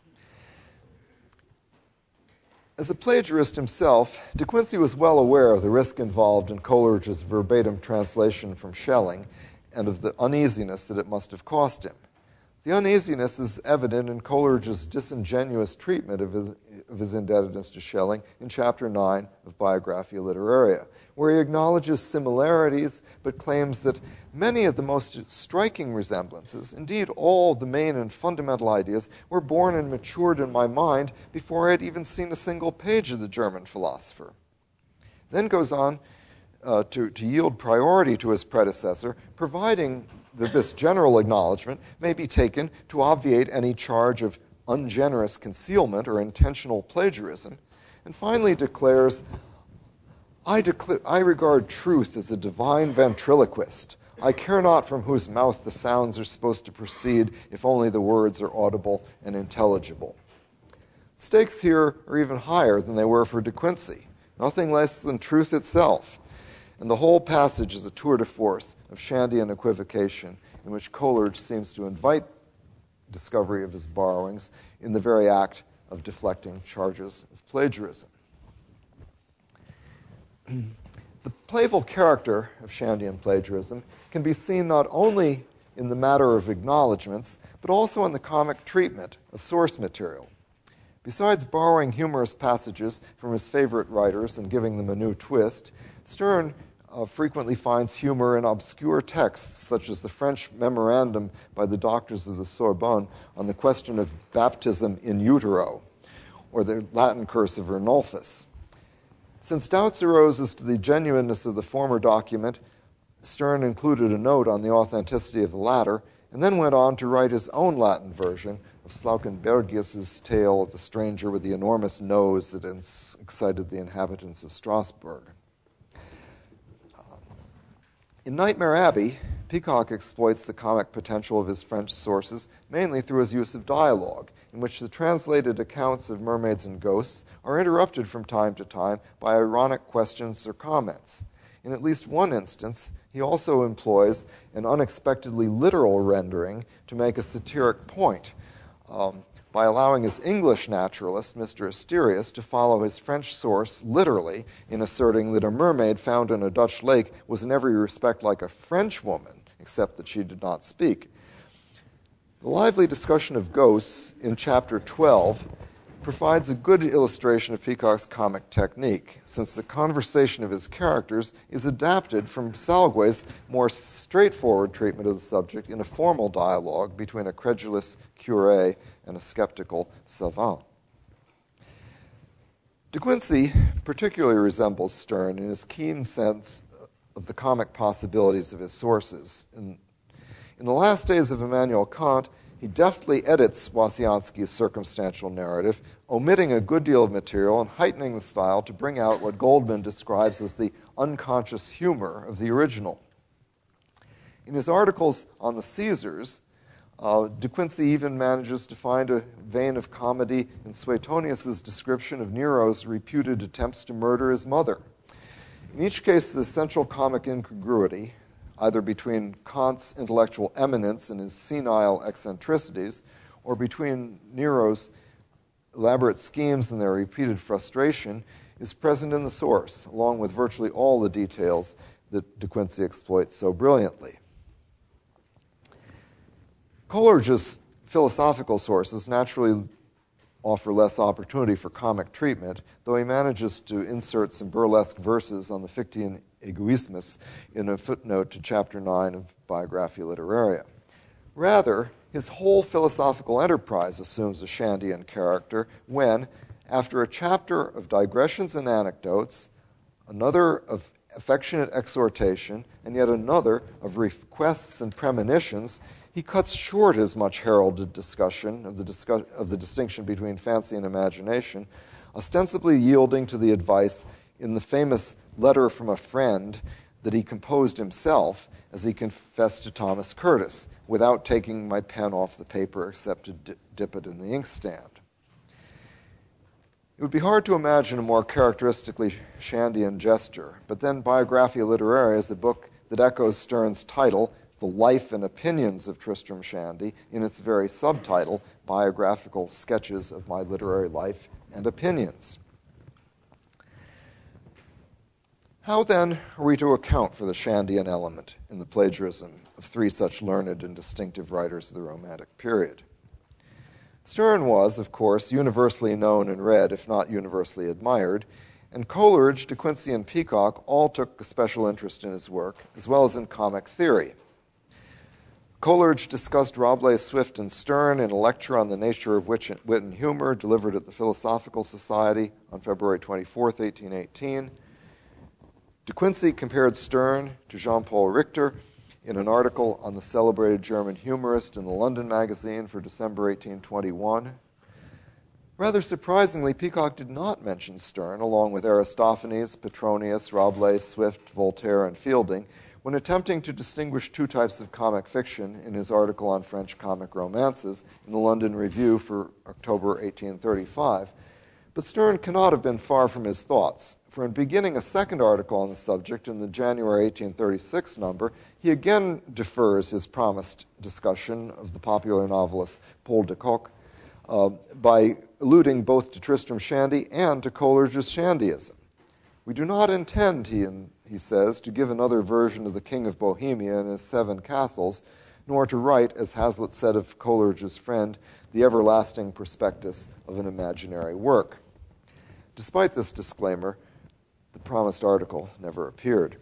As a plagiarist himself, De Quincey was well aware of the risk involved in Coleridge's verbatim translation from Schelling and of the uneasiness that it must have cost him. The uneasiness is evident in Coleridge's disingenuous treatment of his, of his indebtedness to Schelling in Chapter nine of Biographia Literaria, where he acknowledges similarities but claims that many of the most striking resemblances, indeed all the main and fundamental ideas, were born and matured in my mind before I had even seen a single page of the German philosopher. Then goes on uh, to, to yield priority to his predecessor, providing that this general acknowledgement may be taken to obviate any charge of ungenerous concealment or intentional plagiarism, and finally declares, I, decla- I regard truth as a divine ventriloquist. I care not from whose mouth the sounds are supposed to proceed, if only the words are audible and intelligible. Stakes here are even higher than they were for De Quincey, nothing less than truth itself. And the whole passage is a tour de force of Shandian equivocation in which Coleridge seems to invite discovery of his borrowings in the very act of deflecting charges of plagiarism. The playful character of Shandian plagiarism can be seen not only in the matter of acknowledgments, but also in the comic treatment of source material. Besides borrowing humorous passages from his favorite writers and giving them a new twist, Stern uh, frequently finds humor in obscure texts, such as the French memorandum by the doctors of the Sorbonne on the question of baptism in utero, or the Latin curse of Ernulphus. Since doubts arose as to the genuineness of the former document, Stern included a note on the authenticity of the latter, and then went on to write his own Latin version of Slaukenbergius's tale of the stranger with the enormous nose that excited the inhabitants of Strasbourg. In Nightmare Abbey, Peacock exploits the comic potential of his French sources mainly through his use of dialogue, in which the translated accounts of mermaids and ghosts are interrupted from time to time by ironic questions or comments. In at least one instance, he also employs an unexpectedly literal rendering to make a satiric point, um, by allowing his English naturalist, Mister Asterius, to follow his French source literally in asserting that a mermaid found in a Dutch lake was in every respect like a French woman, except that she did not speak. The lively discussion of ghosts in chapter twelve provides a good illustration of Peacock's comic technique, since the conversation of his characters is adapted from Salgue's more straightforward treatment of the subject in a formal dialogue between a credulous curé and a skeptical savant. De Quincey particularly resembles Stern in his keen sense of the comic possibilities of his sources. In, in the last days of Immanuel Kant, he deftly edits Wasiansky's circumstantial narrative, omitting a good deal of material and heightening the style to bring out what Goldman describes as the unconscious humor of the original. In his articles on the Caesars, uh, De Quincey even manages to find a vein of comedy in Suetonius's description of Nero's reputed attempts to murder his mother. In each case, the essential comic incongruity, either between Kant's intellectual eminence and his senile eccentricities, or between Nero's elaborate schemes and their repeated frustration, is present in the source, along with virtually all the details that De Quincey exploits so brilliantly. Coleridge's philosophical sources naturally offer less opportunity for comic treatment, though he manages to insert some burlesque verses on the Fichtean egoismus in a footnote to chapter nine of Biographia Literaria. Rather, his whole philosophical enterprise assumes a Shandian character when, after a chapter of digressions and anecdotes, another of affectionate exhortation, and yet another of requests and premonitions, he cuts short his much heralded discussion of the, discuss- of the distinction between fancy and imagination, ostensibly yielding to the advice in the famous letter from a friend that he composed himself as he confessed to Thomas Curtis, without taking my pen off the paper except to d- dip it in the inkstand. It would be hard to imagine a more characteristically Shandian gesture, but then Biographia Literaria is a book that echoes Stern's title, The Life and Opinions of Tristram Shandy, in its very subtitle, Biographical Sketches of My Literary Life and Opinions. How, then, are we to account for the Shandian element in the plagiarism of three such learned and distinctive writers of the Romantic period? Stern was, of course, universally known and read, if not universally admired, and Coleridge, De Quincey, and Peacock all took a special interest in his work, as well as in comic theory. Coleridge discussed Rabelais, Swift, and Stern in a lecture on the nature of wit and humor delivered at the Philosophical Society on February twenty-fourth, eighteen eighteen. De Quincey compared Stern to Jean-Paul Richter in an article on the celebrated German humorist in the London Magazine for December eighteen twenty-one. Rather surprisingly, Peacock did not mention Stern, along with Aristophanes, Petronius, Rabelais, Swift, Voltaire, and Fielding, when attempting to distinguish two types of comic fiction in his article on French comic romances in the London Review for October eighteen thirty-five. But Stern cannot have been far from his thoughts, for in beginning a second article on the subject in the January eighteen thirty-six number, he again defers his promised discussion of the popular novelist Paul de Kock uh, by alluding both to Tristram Shandy and to Coleridge's Shandyism. We do not intend, he, he says, to give another version of the King of Bohemia and his seven castles, nor to write, as Hazlitt said of Coleridge's friend, the everlasting prospectus of an imaginary work. Despite this disclaimer, the promised article never appeared.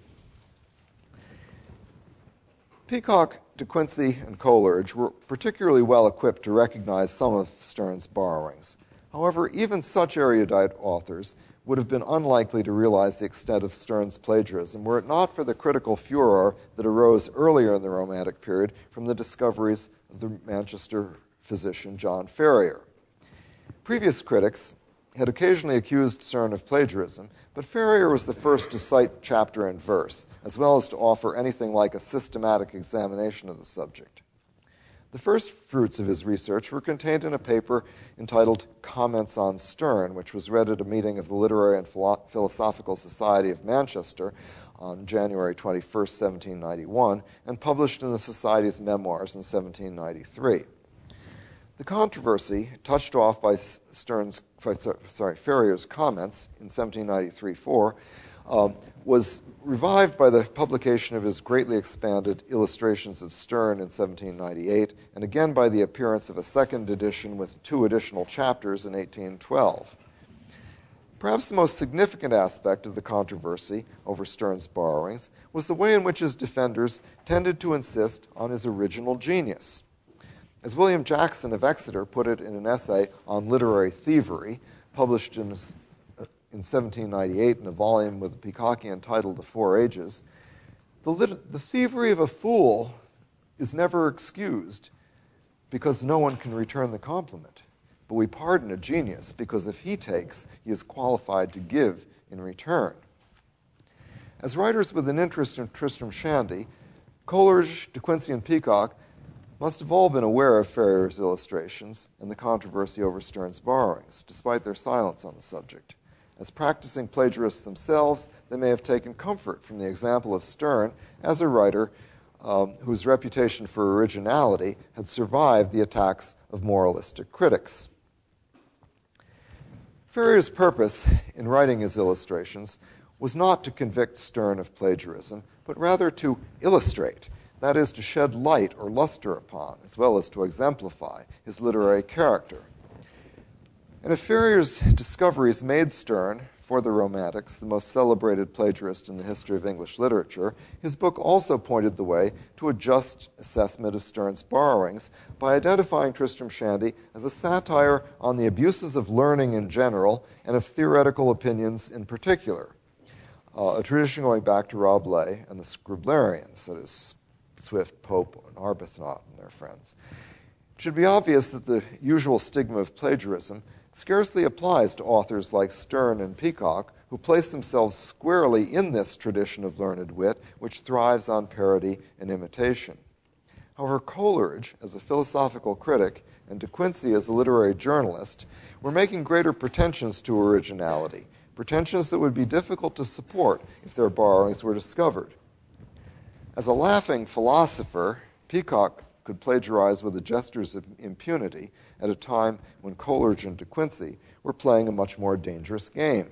Peacock, De Quincey, and Coleridge were particularly well equipped to recognize some of Sterne's borrowings. However, even such erudite authors would have been unlikely to realize the extent of Sterne's plagiarism were it not for the critical furor that arose earlier in the Romantic period from the discoveries of the Manchester physician John Ferrier. Previous critics had occasionally accused Sterne of plagiarism, but Ferrier was the first to cite chapter and verse, as well as to offer anything like a systematic examination of the subject. The first fruits of his research were contained in a paper entitled Comments on Sterne, which was read at a meeting of the Literary and Philo- Philosophical Society of Manchester on January twenty-first, seventeen ninety-one, and published in the Society's Memoirs in seventeen ninety-three. The controversy, touched off by Sterne's, sorry, Ferrier's comments in seventeen ninety-three four, um, was revived by the publication of his greatly expanded Illustrations of Sterne in seventeen ninety-eight, and again by the appearance of a second edition with two additional chapters in eighteen twelve. Perhaps the most significant aspect of the controversy over Sterne's borrowings was the way in which his defenders tended to insist on his original genius. As William Jackson of Exeter put it in an essay on literary thievery, published in, in seventeen ninety-eight in a volume with a Peacockian title, The Four Ages, the, lit- the thievery of a fool is never excused because no one can return the compliment. But we pardon a genius because if he takes, he is qualified to give in return. As writers with an interest in Tristram Shandy, Coleridge, De Quincey, and Peacock must have all been aware of Ferrier's illustrations and the controversy over Sterne's borrowings, despite their silence on the subject. As practicing plagiarists themselves, they may have taken comfort from the example of Sterne as a writer um, whose reputation for originality had survived the attacks of moralistic critics. Ferrier's purpose in writing his illustrations was not to convict Sterne of plagiarism, but rather to illustrate, that is, to shed light or luster upon, as well as to exemplify, his literary character. And if Ferrier's discoveries made Sterne, for the Romantics, the most celebrated plagiarist in the history of English literature, his book also pointed the way to a just assessment of Sterne's borrowings by identifying Tristram Shandy as a satire on the abuses of learning in general and of theoretical opinions in particular, uh, a tradition going back to Rabelais and the Scriblerians, that is, Swift, Pope, and Arbuthnot and their friends. It should be obvious that the usual stigma of plagiarism scarcely applies to authors like Sterne and Peacock, who place themselves squarely in this tradition of learned wit, which thrives on parody and imitation. However, Coleridge, as a philosophical critic, and De Quincey, as a literary journalist, were making greater pretensions to originality, pretensions that would be difficult to support if their borrowings were discovered. As a laughing philosopher, Peacock could plagiarize with the gestures of impunity at a time when Coleridge and De Quincey were playing a much more dangerous game.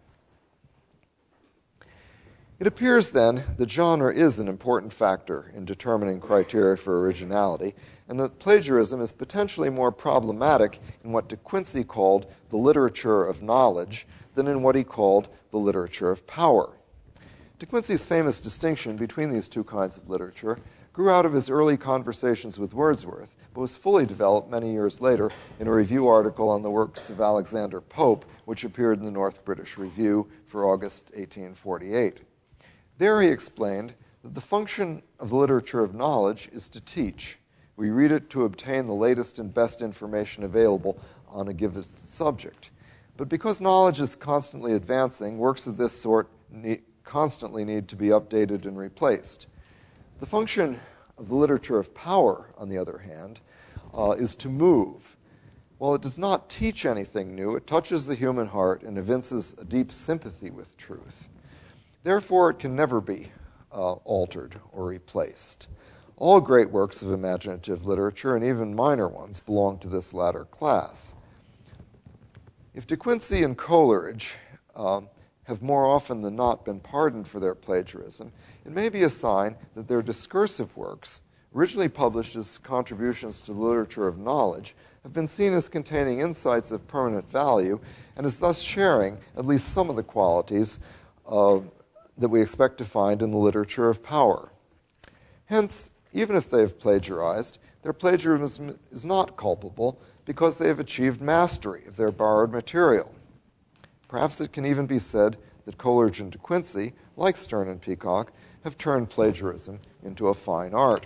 It appears, then, that genre is an important factor in determining criteria for originality, and that plagiarism is potentially more problematic in what De Quincey called the literature of knowledge than in what he called the literature of power. De Quincey's famous distinction between these two kinds of literature grew out of his early conversations with Wordsworth, but was fully developed many years later in a review article on the works of Alexander Pope, which appeared in the North British Review for August eighteen forty-eight. There he explained that the function of the literature of knowledge is to teach. We read it to obtain the latest and best information available on a given subject. But because knowledge is constantly advancing, works of this sort need, constantly need to be updated and replaced. The function of the literature of power, on the other hand, uh, is to move. While it does not teach anything new, it touches the human heart and evinces a deep sympathy with truth. Therefore, it can never be uh, altered or replaced. All great works of imaginative literature, and even minor ones, belong to this latter class. If De Quincey and Coleridge uh, have more often than not been pardoned for their plagiarism, it may be a sign that their discursive works originally published as contributions to the literature of knowledge, have been seen as containing insights of permanent value and as thus sharing at least some of the qualities uh, that we expect to find in the literature of power. Hence, even if they have plagiarized, their plagiarism is not culpable because they have achieved mastery of their borrowed material. Perhaps it can even be said that Coleridge and De Quincey, like Sterne and Peacock, have turned plagiarism into a fine art.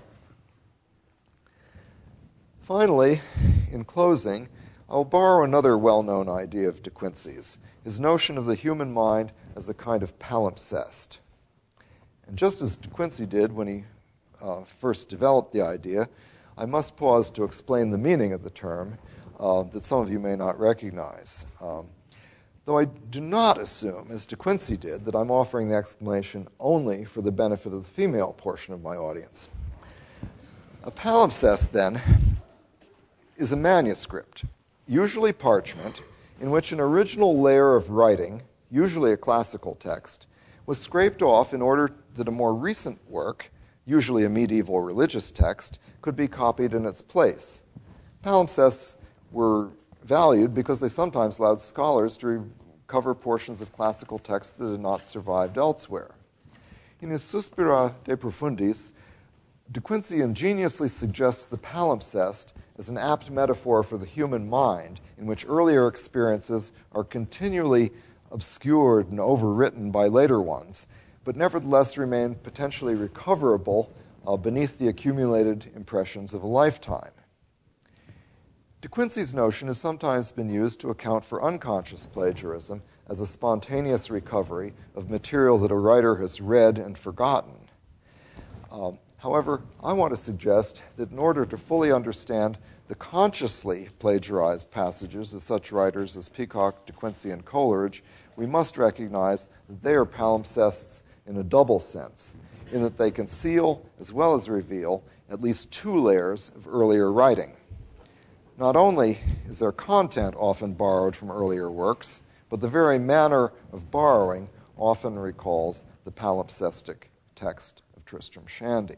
Finally, in closing, I'll borrow another well-known idea of De Quincey's, his notion of the human mind as a kind of palimpsest. And just as De Quincey did when he uh, first developed the idea, I must pause to explain the meaning of the term uh, that some of you may not recognize. Um, though I do not assume, as De Quincey did, that I'm offering the explanation only for the benefit of the female portion of my audience. A palimpsest, then, is a manuscript, usually parchment, in which an original layer of writing, usually a classical text, was scraped off in order that a more recent work, usually a medieval religious text, could be copied in its place. Palimpsests were valued because they sometimes allowed scholars to recover portions of classical texts that had not survived elsewhere. In his Suspira de Profundis, De Quincey ingeniously suggests the palimpsest as an apt metaphor for the human mind, in which earlier experiences are continually obscured and overwritten by later ones, but nevertheless remain potentially recoverable uh, beneath the accumulated impressions of a lifetime. De Quincey's notion has sometimes been used to account for unconscious plagiarism as a spontaneous recovery of material that a writer has read and forgotten. Um, However, I want to suggest that in order to fully understand the consciously plagiarized passages of such writers as Peacock, De Quincey, and Coleridge, we must recognize that they are palimpsests in a double sense, in that they conceal as well as reveal at least two layers of earlier writing. Not only is their content often borrowed from earlier works, but the very manner of borrowing often recalls the palimpsestic text of Tristram Shandy.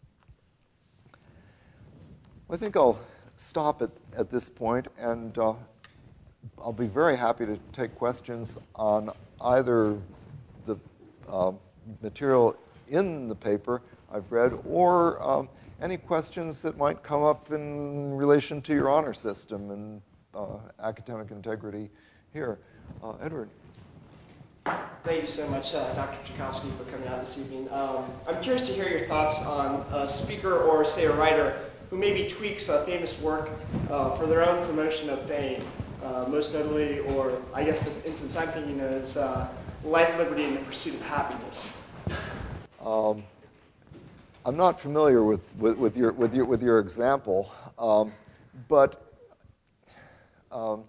I think I'll stop at, at this point, and uh, I'll be very happy to take questions on either the uh, material in the paper I've read or um, any questions that might come up in relation to your honor system and uh, academic integrity here. Uh, Edward. Thank you so much, uh, Doctor Tchaikovsky, for coming out this evening. Um, I'm curious to hear your thoughts on a speaker or, say, a writer who maybe tweaks a famous work uh, for their own promotion of fame, uh, most notably, or I guess the instance I'm thinking is uh, Life, Liberty, and the Pursuit of Happiness. Um, I'm not familiar with, with, with, your, with, your, with your example, um, but um,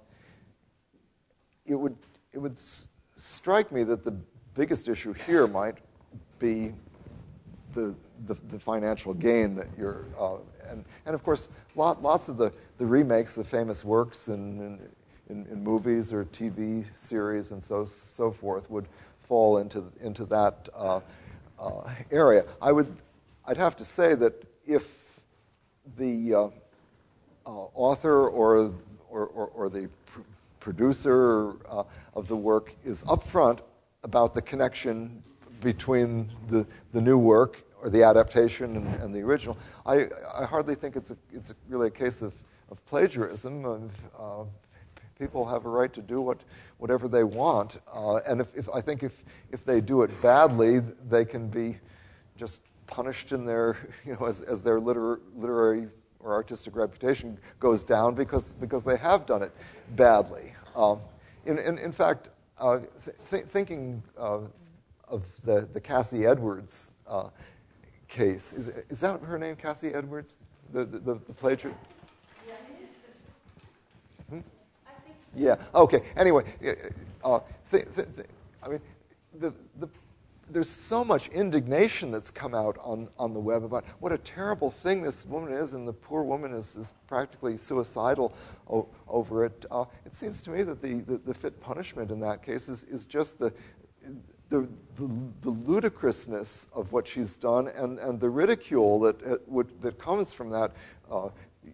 it would, it would s- strike me that the biggest issue here might be the, the, the financial gain that you're, uh, and, and of course, lot, lots of the, the remakes of famous works in, in, in movies or T V series and so, so forth would fall into, into that uh, uh, area. I would, I'd have to say that if the uh, uh, author or, or, or, or the pr- producer uh, of the work is upfront about the connection between the, the new work or the adaptation and, and the original, I, I hardly think it's a, it's a really a case of, of plagiarism. Of, uh, people have a right to do what, whatever they want, uh, and if, if I think if, if they do it badly, they can be just punished in their, you know, as, as their liter, literary or artistic reputation goes down because, because they have done it badly. Um, in, in, in fact, uh, th- th- thinking uh, of the, the Cassie Edwards uh, case, is, is that her name, Cassie Edwards, the, the, the, the plagiarist? Yeah, it is. Hmm? I think so. Yeah, okay. Anyway, uh, th- th- th- I mean, the, the there's so much indignation that's come out on, on the web about what a terrible thing this woman is, and the poor woman is, is practically suicidal o- over it. Uh, it seems to me that the, the, the fit punishment in that case is, is just the, the, the, the ludicrousness of what she's done and, and the ridicule that, uh, would, that comes from that uh,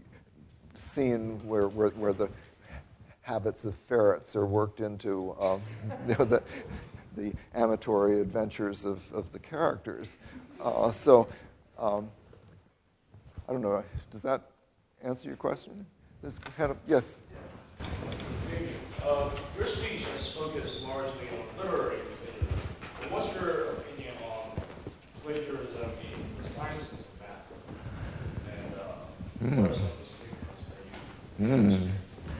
scene where, where, where the habits of ferrets are worked into um, you know, the, the amatory adventures of, of the characters. Uh, so, um, I don't know, does that answer your question? There's kind of, yes? Maybe. Uh, your speech has focused largely on literary plagiarism. But what's your opinion on plagiarism in the sciences of math? And uh, mm. what are some of the stigmas that you mm.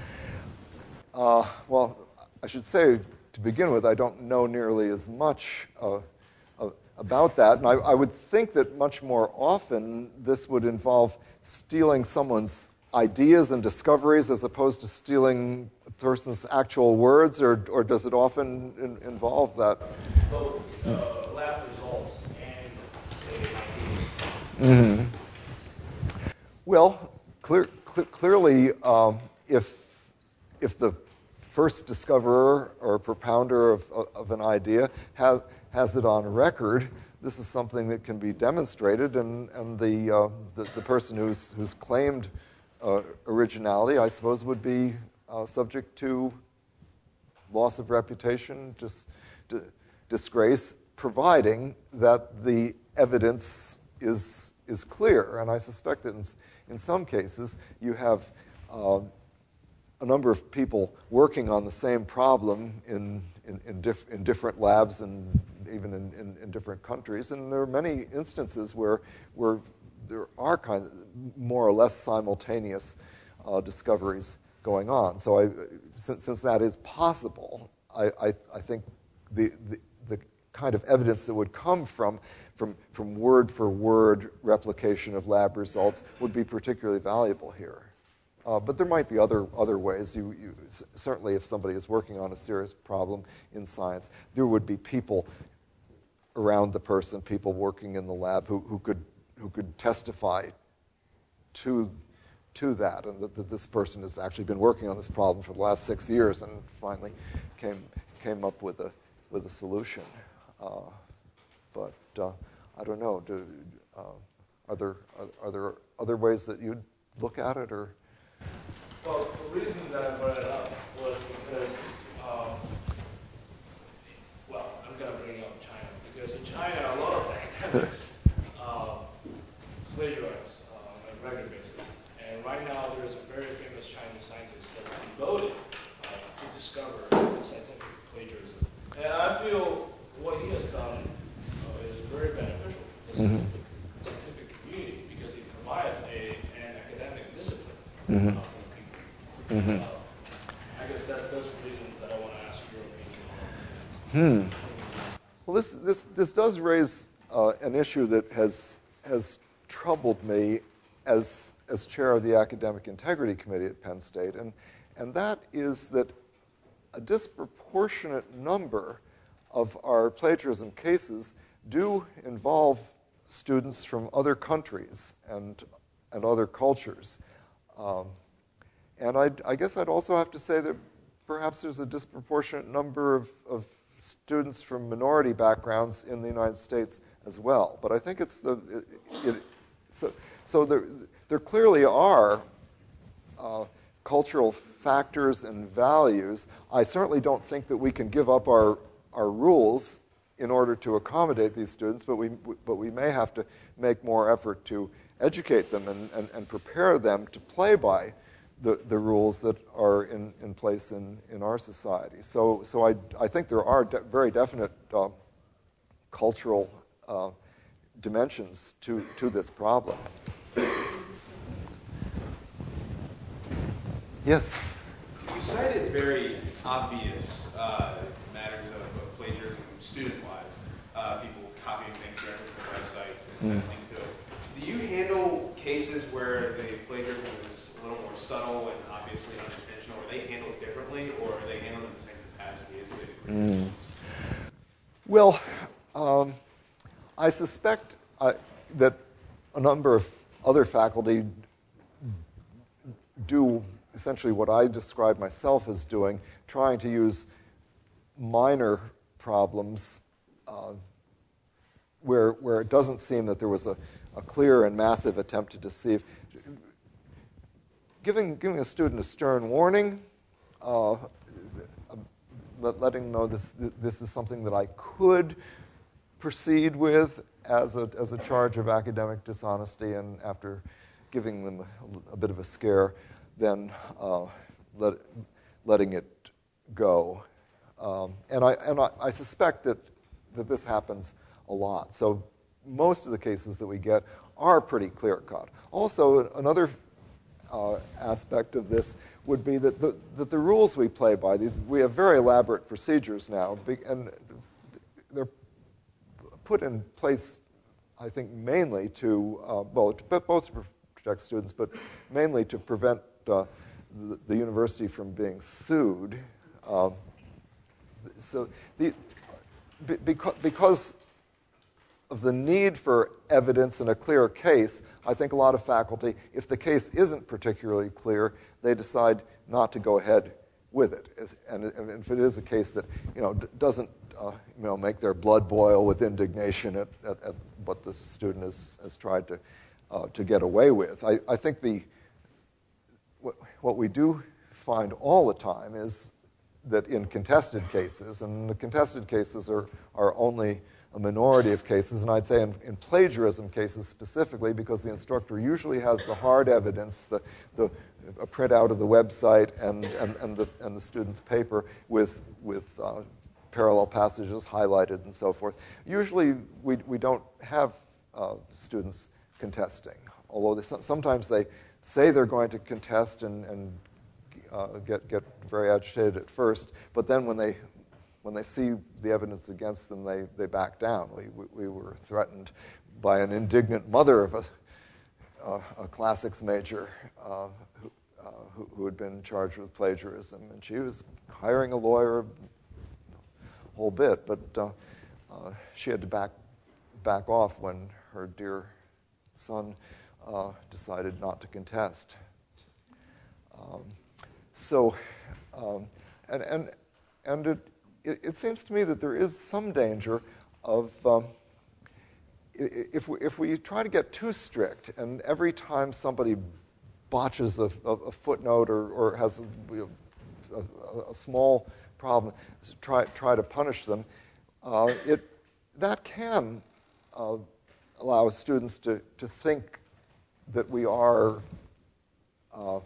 uh, Well, I should say, to begin with, I don't know nearly as much uh, uh, about that. And I, I would think that much more often this would involve stealing someone's ideas and discoveries as opposed to stealing a person's actual words, or, or does it often in, involve that? Both uh, lab results and, say, mm-hmm. Well, clear, cl- clearly, um, if, if the first discoverer or propounder of, of an idea has, has it on record, this is something that can be demonstrated, and, and the, uh, the, the person who's, who's claimed Uh, originality, I suppose, would be uh, subject to loss of reputation, just d- disgrace, providing that the evidence is is clear. And I suspect that in, in some cases you have uh, a number of people working on the same problem in in, in, diff- in different labs and even in, in, in different countries. And there are many instances where where there are kind of more or less simultaneous uh, discoveries going on. So I, since, since that is possible, I, I, I think the, the, the kind of evidence that would come from, from, from word-for-word replication of lab results would be particularly valuable here. Uh, but there might be other, other ways. You, you, certainly if somebody is working on a serious problem in science, there would be people around the person, people working in the lab who, who could who could testify to, to that, and that, that this person has actually been working on this problem for the last six years and finally came, came up with a, with a solution. Uh, but uh, I don't know, do, uh, are, there, are, are there other ways that you'd look at it? Or? Well, the reason that I brought it up was because, um, well, I'm going to bring up China, because in China, a lot of academics plagiarize uh, on a regular basis. And right now, there is a very famous Chinese scientist that's devoted uh, to discover scientific plagiarism. And I feel what he has done uh, is very beneficial to the mm-hmm. scientific, scientific community, because it provides a, an academic discipline mm-hmm. uh, for the people. Mm-hmm. Uh, I guess that's, that's the reason that I want to ask your opinion Hmm. on. Well, this, this, this does raise uh, an issue that has, has troubled me as, as chair of the Academic Integrity Committee at Penn State, and, and that is that a disproportionate number of our plagiarism cases do involve students from other countries and, and other cultures. Um, and I'd, I guess I'd also have to say that perhaps there's a disproportionate number of, of students from minority backgrounds in the United States as well. But I think it's the, it, it, so, so there, there clearly are uh, cultural factors and values. I certainly don't think that we can give up our, our rules in order to accommodate these students, but we, but we may have to make more effort to educate them and, and, and prepare them to play by the, the rules that are in, in place in, in our society. So, so I, I think there are de- very definite uh, cultural uh, dimensions to, to this problem. Yes? You cited very obvious uh, matters of, of plagiarism student-wise, uh, people copying things directly from websites and Mm. everything to it. Do you handle cases where the plagiarism is a little more subtle and obviously unintentional? Are they handled differently, or are they handled in the same capacity as the Mm. Well, um, I suspect uh, that a number of other faculty do essentially what I describe myself as doing, trying to use minor problems uh, where, where it doesn't seem that there was a, a clear and massive attempt to deceive. Giving, giving a student a stern warning, uh, let, letting them know this, this is something that I could proceed with as a, as a charge of academic dishonesty, and after giving them a, a bit of a scare, then uh, let, letting it go. Um, and I, and I, I suspect that, that this happens a lot. So most of the cases that we get are pretty clear-cut. Also, another uh, aspect of this would be that the, that the rules we play by, these, we have very elaborate procedures now, and they're put in place, I think, mainly to, uh, well, to, both to protect students, but mainly to prevent uh, the, the university from being sued. Uh, so the, because, because of the need for evidence in a clear case, I think a lot of faculty, if the case isn't particularly clear, they decide not to go ahead with it. And if it is a case that, you know, doesn't uh, you know, make their blood boil with indignation at, at, at what the student has, has tried to uh, to get away with, I, I think the what, what we do find all the time is that in contested cases, and the contested cases are are only a minority of cases, and I'd say in, in plagiarism cases specifically, because the instructor usually has the hard evidence, the, the a printout of the website and, and, and, the, and the student's paper with, with uh, parallel passages highlighted and so forth. Usually we, we don't have uh, students contesting, although they, sometimes they say they're going to contest and, and uh, get, get very agitated at first, but then when they When they see the evidence against them, they, they back down. We, we, we were threatened by an indignant mother of a, uh, a classics major uh, who, uh, who, who had been charged with plagiarism. And she was hiring a lawyer a whole bit, but uh, uh, she had to back, back off when her dear son uh, decided not to contest. Um, so, um, and, and, and it, It, it seems to me that there is some danger of, um, if, we, if we try to get too strict, and every time somebody botches a, a, a footnote or, or has a, a, a small problem, try, try to punish them, uh, it, that can uh, allow students to, to think that we are uh,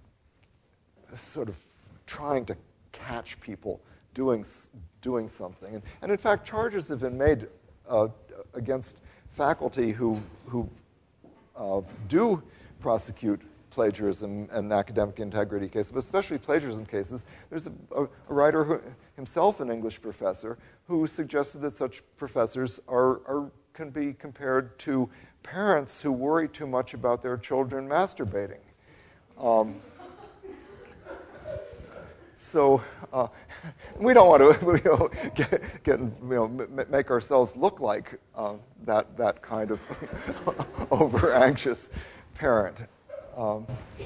sort of trying to catch people doing doing something. And, and in fact, charges have been made uh, against faculty who, who uh, do prosecute plagiarism and academic integrity cases, but especially plagiarism cases. There's a, a, a writer, who, himself an English professor, who suggested that such professors are, are can be compared to parents who worry too much about their children masturbating. Um, So uh, we don't want to you know, get, get you know m- make ourselves look like uh, that that kind of over anxious parent. Um,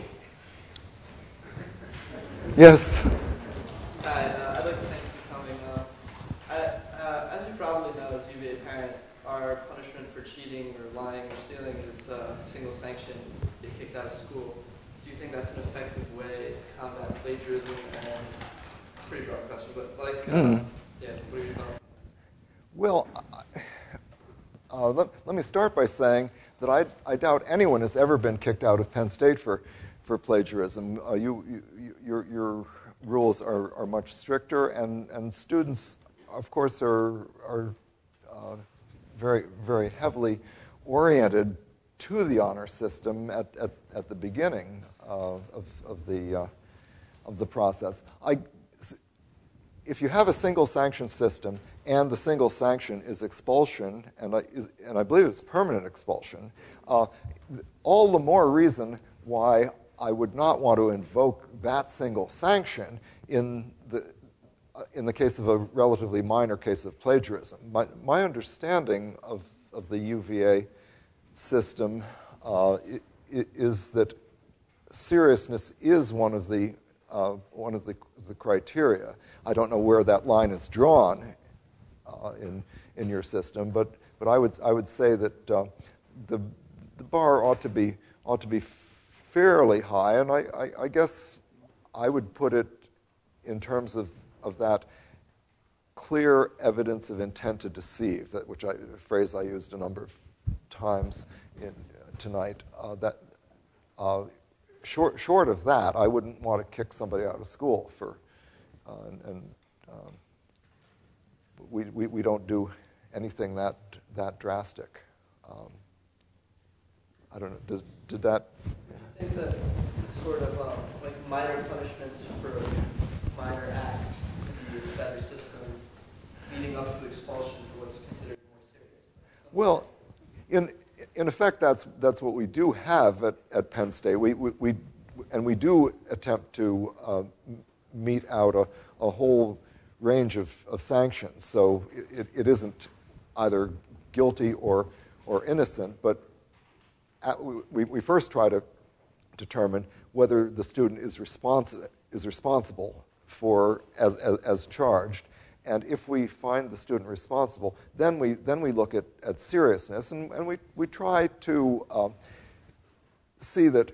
yes. Hi, uh, I'd like to thank you for coming. Uh, I, uh, as you probably know, as a U V A parent, our punishment for cheating or lying or stealing is uh, single sanction, get kicked out of school. Do you think that's an effective way to combat plagiarism? And it's a pretty broad question, but like, uh, mm. yeah, what are your thoughts? Well, uh, let, let me start by saying that I, I doubt anyone has ever been kicked out of Penn State for, for plagiarism. Uh, you, you, your, your rules are, are much stricter, and, and students, of course, are, are uh, very, very heavily oriented to the honor system at, at, at the beginning uh, of, of, the, uh, of the process. I, if you have a single sanction system and the single sanction is expulsion, and I, is, and I believe it's permanent expulsion, uh, all the more reason why I would not want to invoke that single sanction in the, uh, in the case of a relatively minor case of plagiarism. My, my understanding of, of the U V A system uh, is that seriousness is one of the uh, one of the, the criteria. I don't know where that line is drawn, uh, uh, in in your system. But but I would I would say that uh, the the bar ought to be ought to be fairly high, and I, I, I guess I would put it in terms of of that clear evidence of intent to deceive, that which I, a phrase I used a number of times in, uh, tonight. Uh, that uh, short short of that, I wouldn't want to kick somebody out of school for, uh, and, and um, we, we we don't do anything that that drastic. Um, I don't know. Does, did that? I think that sort of um, like minor punishments for minor acts can be a better system leading up to expulsion for what's considered more serious. Something Well, in in effect, that's that's what we do have at, at Penn State. We, we we and we do attempt to uh, mete out a, a whole range of, of sanctions. So it, it isn't either guilty or or innocent, but at, we we first try to determine whether the student is responsible is responsible for as as, as charged. And if we find the student responsible, then we then we look at, at seriousness, and, and we, we try to um, see that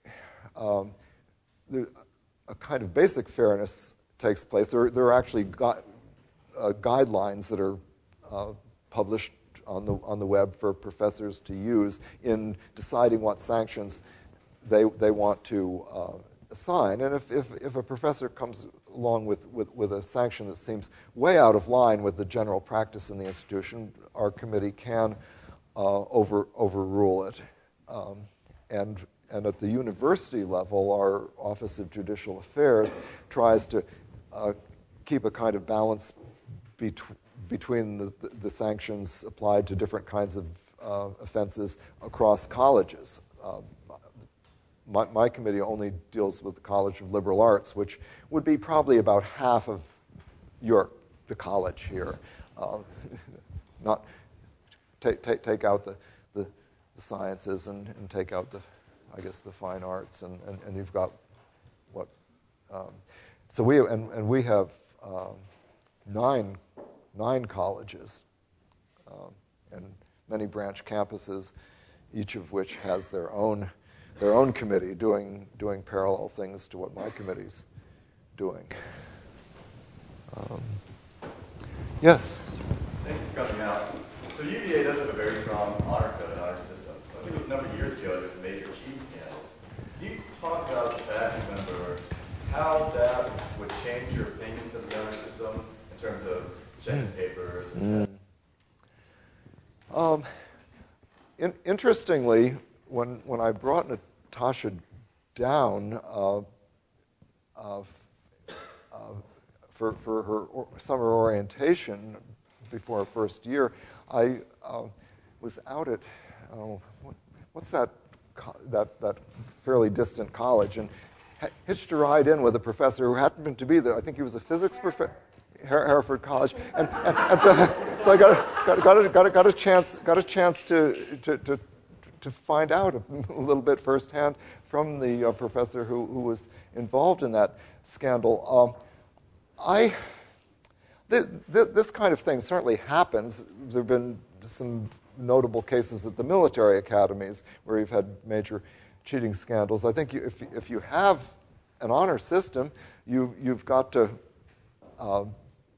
um, there, a kind of basic fairness takes place. There, there are actually gu- uh, guidelines that are uh, published on the on the web for professors to use in deciding what sanctions they they want to uh, assign. And if, if if a professor comes along with, with, with a sanction that seems way out of line with the general practice in the institution, our committee can uh, over overrule it. Um, and and at the university level, our Office of Judicial Affairs tries to uh, keep a kind of balance bet- between the, the, the sanctions applied to different kinds of uh, offenses across colleges. Uh, My, my committee only deals with the College of Liberal Arts, which would be probably about half of your the college here. Uh, not take take take out the the, the sciences and, and take out the, I guess, the fine arts, and, and, and you've got what. Um, so we and, and we have um, nine nine colleges um, and many branch campuses, each of which has their own. their own committee doing doing parallel things to what my committee's doing. Um, yes? Thank you for coming out. So U V A does have a very strong honor code and honor system. I think it was a number of years ago there was a major cheating scandal. Can you talk about, as a faculty member, how that would change your opinions of the honor system in terms of checking papers and Mm. Um, in, interestingly, When when I brought Natasha down uh, uh, uh, for for her or summer orientation before her first year, I uh, was out at oh, what, what's that co- that that fairly distant college, and hitched a ride in with a professor who happened to be there. I think he was a physics professor. Hereford College, and, and, and so so I got a, got got a, got a, got a chance got a chance to to. to to find out a little bit firsthand from the uh, professor who, who was involved in that scandal. Um, I, th- th- this kind of thing certainly happens. There have been some notable cases at the military academies where you've had major cheating scandals. I think you, if, if you have an honor system, you, you've got to uh,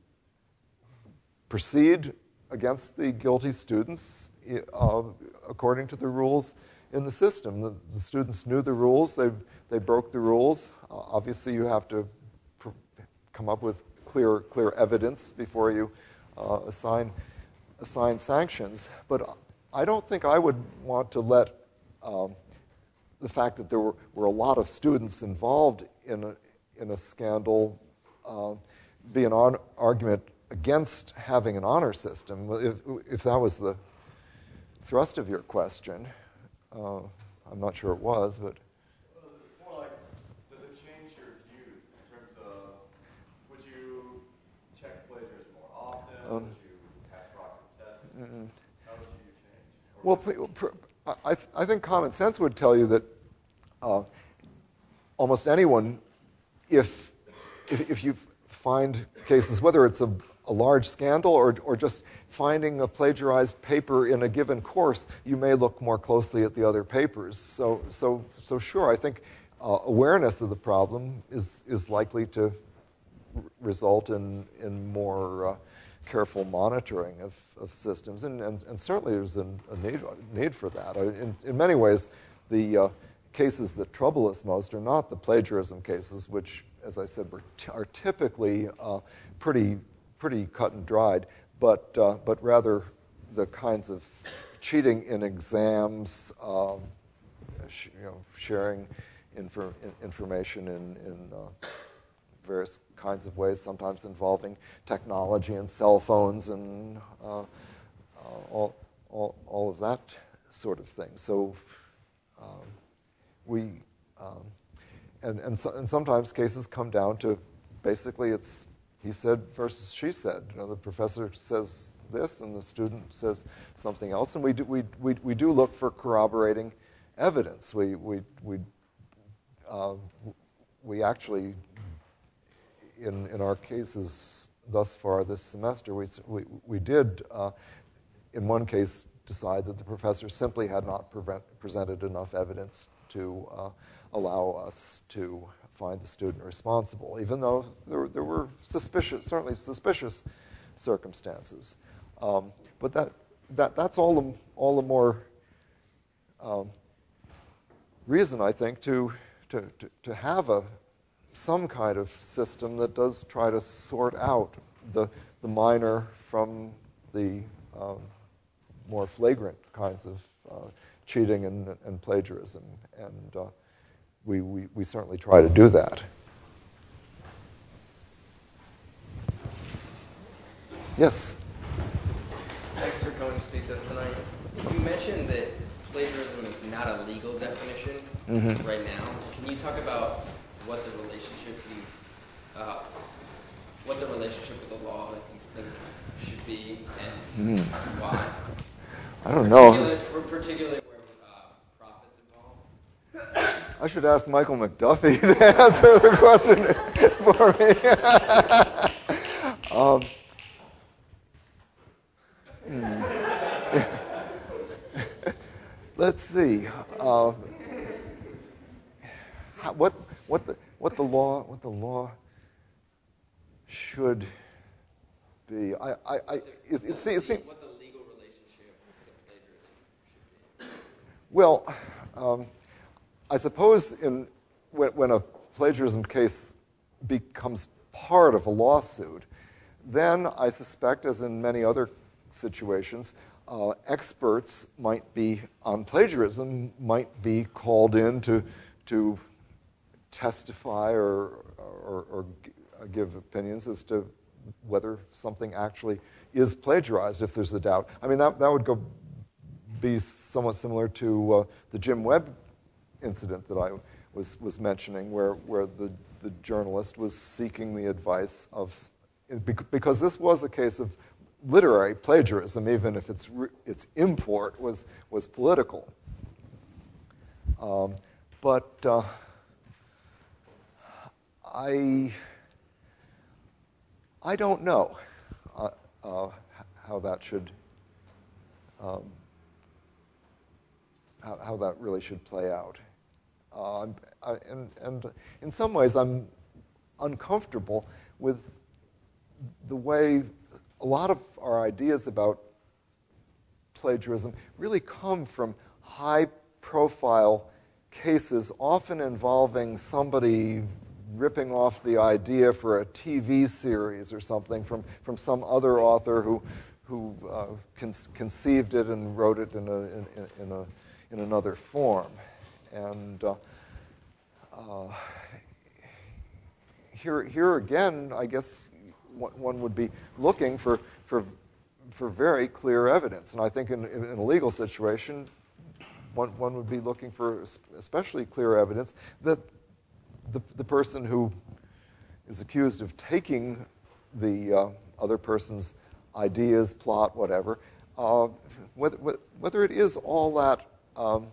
proceed against the guilty students uh, according to the rules in the system. The, the students knew the rules. They they broke the rules. Uh, obviously, you have to pr- come up with clear clear evidence before you uh, assign assign sanctions. But I don't think I would want to let um, the fact that there were, were a lot of students involved in a, in a scandal uh, be an on- argument against having an honor system. If, if that was the thrust of your question, uh, I'm not sure it was, but... Well, it's more like, does it change your views in terms of, would you check plagiarism more often? Um, would you have proper tests? Mm-mm. How would you change? Or Well, pr- pr- I, I think common sense would tell you that uh, almost anyone, if, if if you find cases, whether it's a a large scandal or, or just finding a plagiarized paper in a given course, you may look more closely at the other papers. So, so, so sure, I think uh, awareness of the problem is, is likely to r- result in, in more uh, careful monitoring of, of systems. And, and, and certainly there's a, a need, need for that. I, in, in many ways, the uh, cases that trouble us most are not the plagiarism cases, which, as I said, were t- are typically uh, pretty pretty cut and dried, but uh, but rather the kinds of cheating in exams, um, sh- you know, sharing infor- information in, in uh, various kinds of ways, sometimes involving technology and cell phones and uh, uh, all, all all of that sort of thing. So um, we um, and and, so, and sometimes cases come down to basically it's he said versus she said. You know, the professor says this and the student says something else, and we do, we, we, we do look for corroborating evidence. We, we, we, uh, we actually, in, in our cases thus far this semester, we, we, we did, uh, in one case, decide that the professor simply had not prevent, presented enough evidence to uh, allow us to find the student responsible, even though there, there were suspicious, certainly suspicious circumstances. Um, but that, that, that's all the, all the more um, reason, I think, to, to, to, to have a, some kind of system that does try to sort out the, the minor from the um, more flagrant kinds of uh, cheating and, and plagiarism. And uh, We, we, we certainly try to do that. Yes? Thanks for coming to speak to us tonight. You mentioned that plagiarism is not a legal definition mm-hmm. right now. Can you talk about what the relationship you, uh, what the relationship with the law that you think should be and mm. why? I don't know. Particularly where uh, profit's involved. I should ask Michael McDuffie to answer the question for me. um, hmm. Let's see. Uh, how, what what the what the law what the law should be. I I, I it, it, it seems. What the legal relationship to plagiarism should be. Well. Um, I suppose in, when, when a plagiarism case becomes part of a lawsuit, then I suspect, as in many other situations, uh, experts might be on plagiarism might be called in to to testify or or, or give opinions as to whether something actually is plagiarized, if there's a doubt. I mean, that that would go be somewhat similar to uh, the Jim Webb incident that I was was mentioning, where where the, the journalist was seeking the advice of, because this was a case of literary plagiarism, even if its its import was was political. Um, but uh, I I don't know uh, uh, how that should. Um, how, how that really should play out. Uh, I, and, and in some ways, I'm uncomfortable with the way a lot of our ideas about plagiarism really come from high-profile cases, often involving somebody ripping off the idea for a T V series or something from, from some other author who, who uh, con- conceived it and wrote it in a, in, in a in another form. And uh, uh, here, here again, I guess one would be looking for, for, for very clear evidence. And I think in, in a legal situation, one, one would be looking for especially clear evidence that the, the person who is accused of taking the uh, other person's ideas, plot, whatever, uh, whether, whether it is all that Um,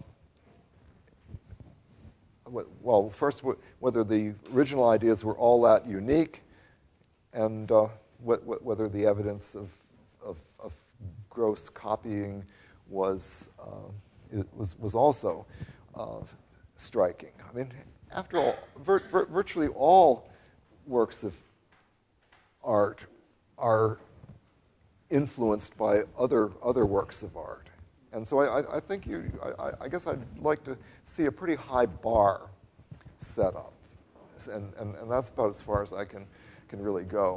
well, first, whether the original ideas were all that unique, and uh, wh- wh- whether the evidence of, of, of gross copying was, uh, it was, was also uh, striking. I mean, after all, vir- vir- virtually all works of art are influenced by other, other works of art. And so I, I, I think you, I, I guess I'd like to see a pretty high bar set up. And, and, and that's about as far as I can, can really go.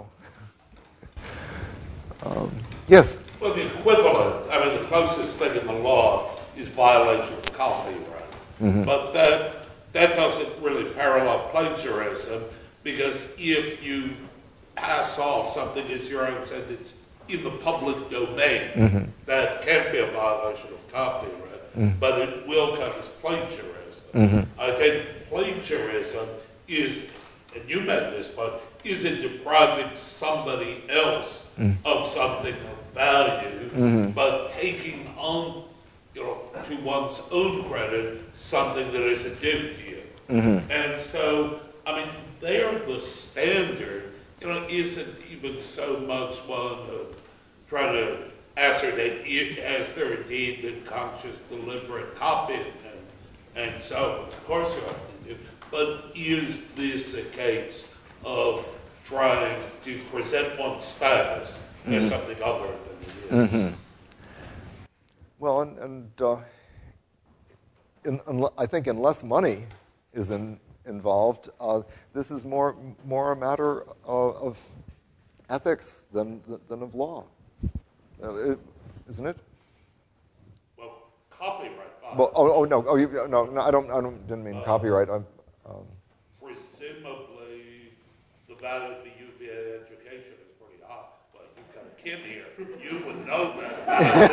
um, yes? Well, the equivalent, I mean, the closest thing in the law is violation of copyright. Mm-hmm. But that, that doesn't really parallel plagiarism, because if you pass off something, as your own said, it's in the public domain, mm-hmm. that can be a violation of copyright, mm-hmm. but it will come as plagiarism. Mm-hmm. I think plagiarism is, and you meant this, but isn't depriving somebody else mm-hmm. of something of value, mm-hmm. but taking on, you know, to one's own credit, something that isn't due to you. Mm-hmm. And so, I mean, there the standard, you know, isn't even so much one of trying to ascertain, has there indeed been conscious, deliberate copying, and, and so, of course you have to do, but is this a case of trying to present one's status mm-hmm. as something other than it is? Mm-hmm. Well, and, and uh, in, in, I think unless money is in, involved, uh, this is more more a matter of, of ethics than than of law, uh, it, isn't it? Well, copyright. Well, oh, oh no, oh you, no, no, I don't, I don't, didn't mean uh, copyright. I'm, um, presumably, the value of the U V A education is pretty high. But you've got a kid here, you would know that.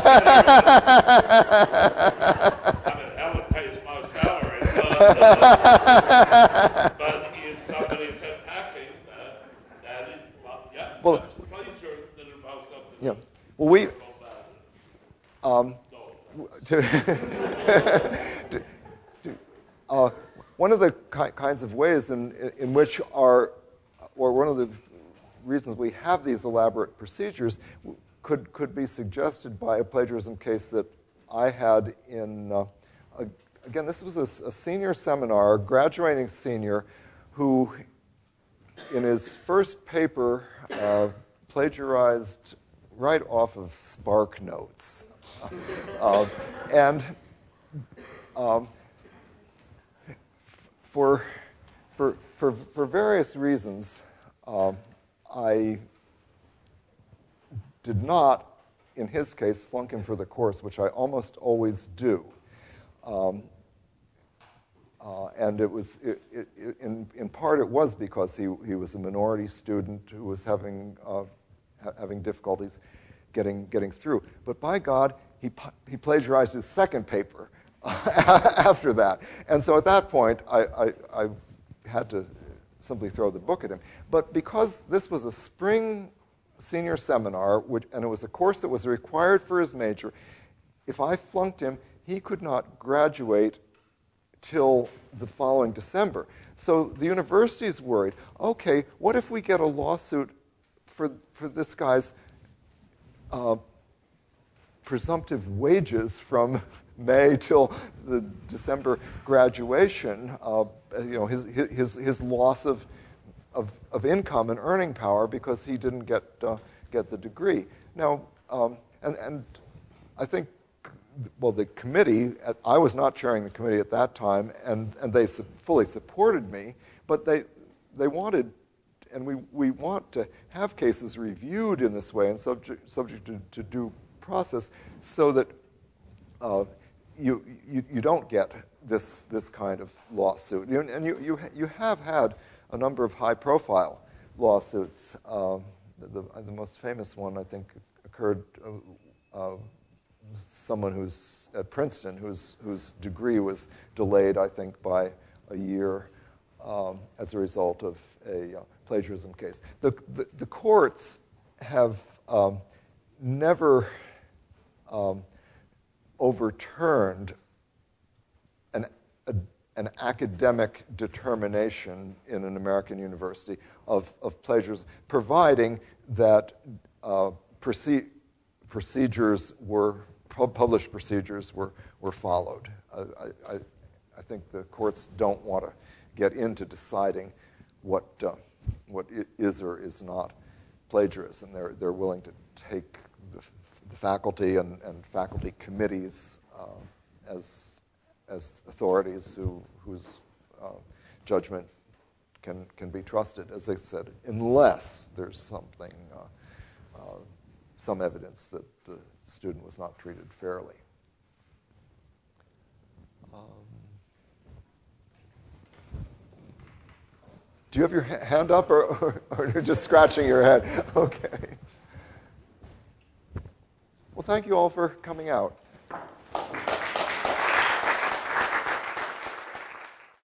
I mean, Helen pays my salary, but, uh, but if somebody said packing, uh, that is, well, yeah, well, that's pleasure that involves something. Yeah. Well, we. Um, to, to, to, uh, one of the ki- kinds of ways in, in which our, or one of the reasons we have these elaborate procedures could, could be suggested by a plagiarism case that I had in, uh, a, again, this was a, a senior seminar, a graduating senior, who in his first paper uh, plagiarized right off of Spark Notes. Uh, and um, for, for, for, for various reasons, uh, I did not, in his case, flunk him for the course, which I almost always do. Um, uh, and it was, it, it, it, in, in part, it was because he, he was a minority student who was having, uh, ha- having difficulties getting getting through. But by God, he he plagiarized his second paper after that. And so at that point, I, I, I had to simply throw the book at him. But because this was a spring senior seminar, which, and it was a course that was required for his major, if I flunked him, he could not graduate till the following December. So the university's worried, okay, what if we get a lawsuit for for this guy's Uh, presumptive wages from May till the December graduation, uh, you know, his, his, his loss of, of, of income and earning power because he didn't get, uh, get the degree. Now, um, and, and I think, well, the committee, I was not chairing the committee at that time, and, and they su- fully supported me, but they, they wanted, and we, we want to have cases reviewed in this way and subject, subject to, to due process so that uh, you, you you don't get this this kind of lawsuit. You, and you, you, you have had a number of high-profile lawsuits. Uh, the, the most famous one, I think, occurred uh, uh, someone who's at Princeton whose, whose degree was delayed, I think, by a year um, as a result of a uh, plagiarism case. The, the, the courts have um, never um, overturned an, a, an academic determination in an American university of, of plagiarism, providing that uh, proce- procedures were, published procedures were, were followed. Uh, I, I, I think the courts don't want to get into deciding what, uh, what is or is not plagiarism. They're, they're willing to take the, the faculty and, and faculty committees uh, as, as authorities who, whose uh, judgment can, can be trusted, as I said, unless there's something, uh, uh, some evidence that the student was not treated fairly. Um, do you have your ha- hand up, or, or, or you're just scratching your head? Okay. Well, thank you all for coming out.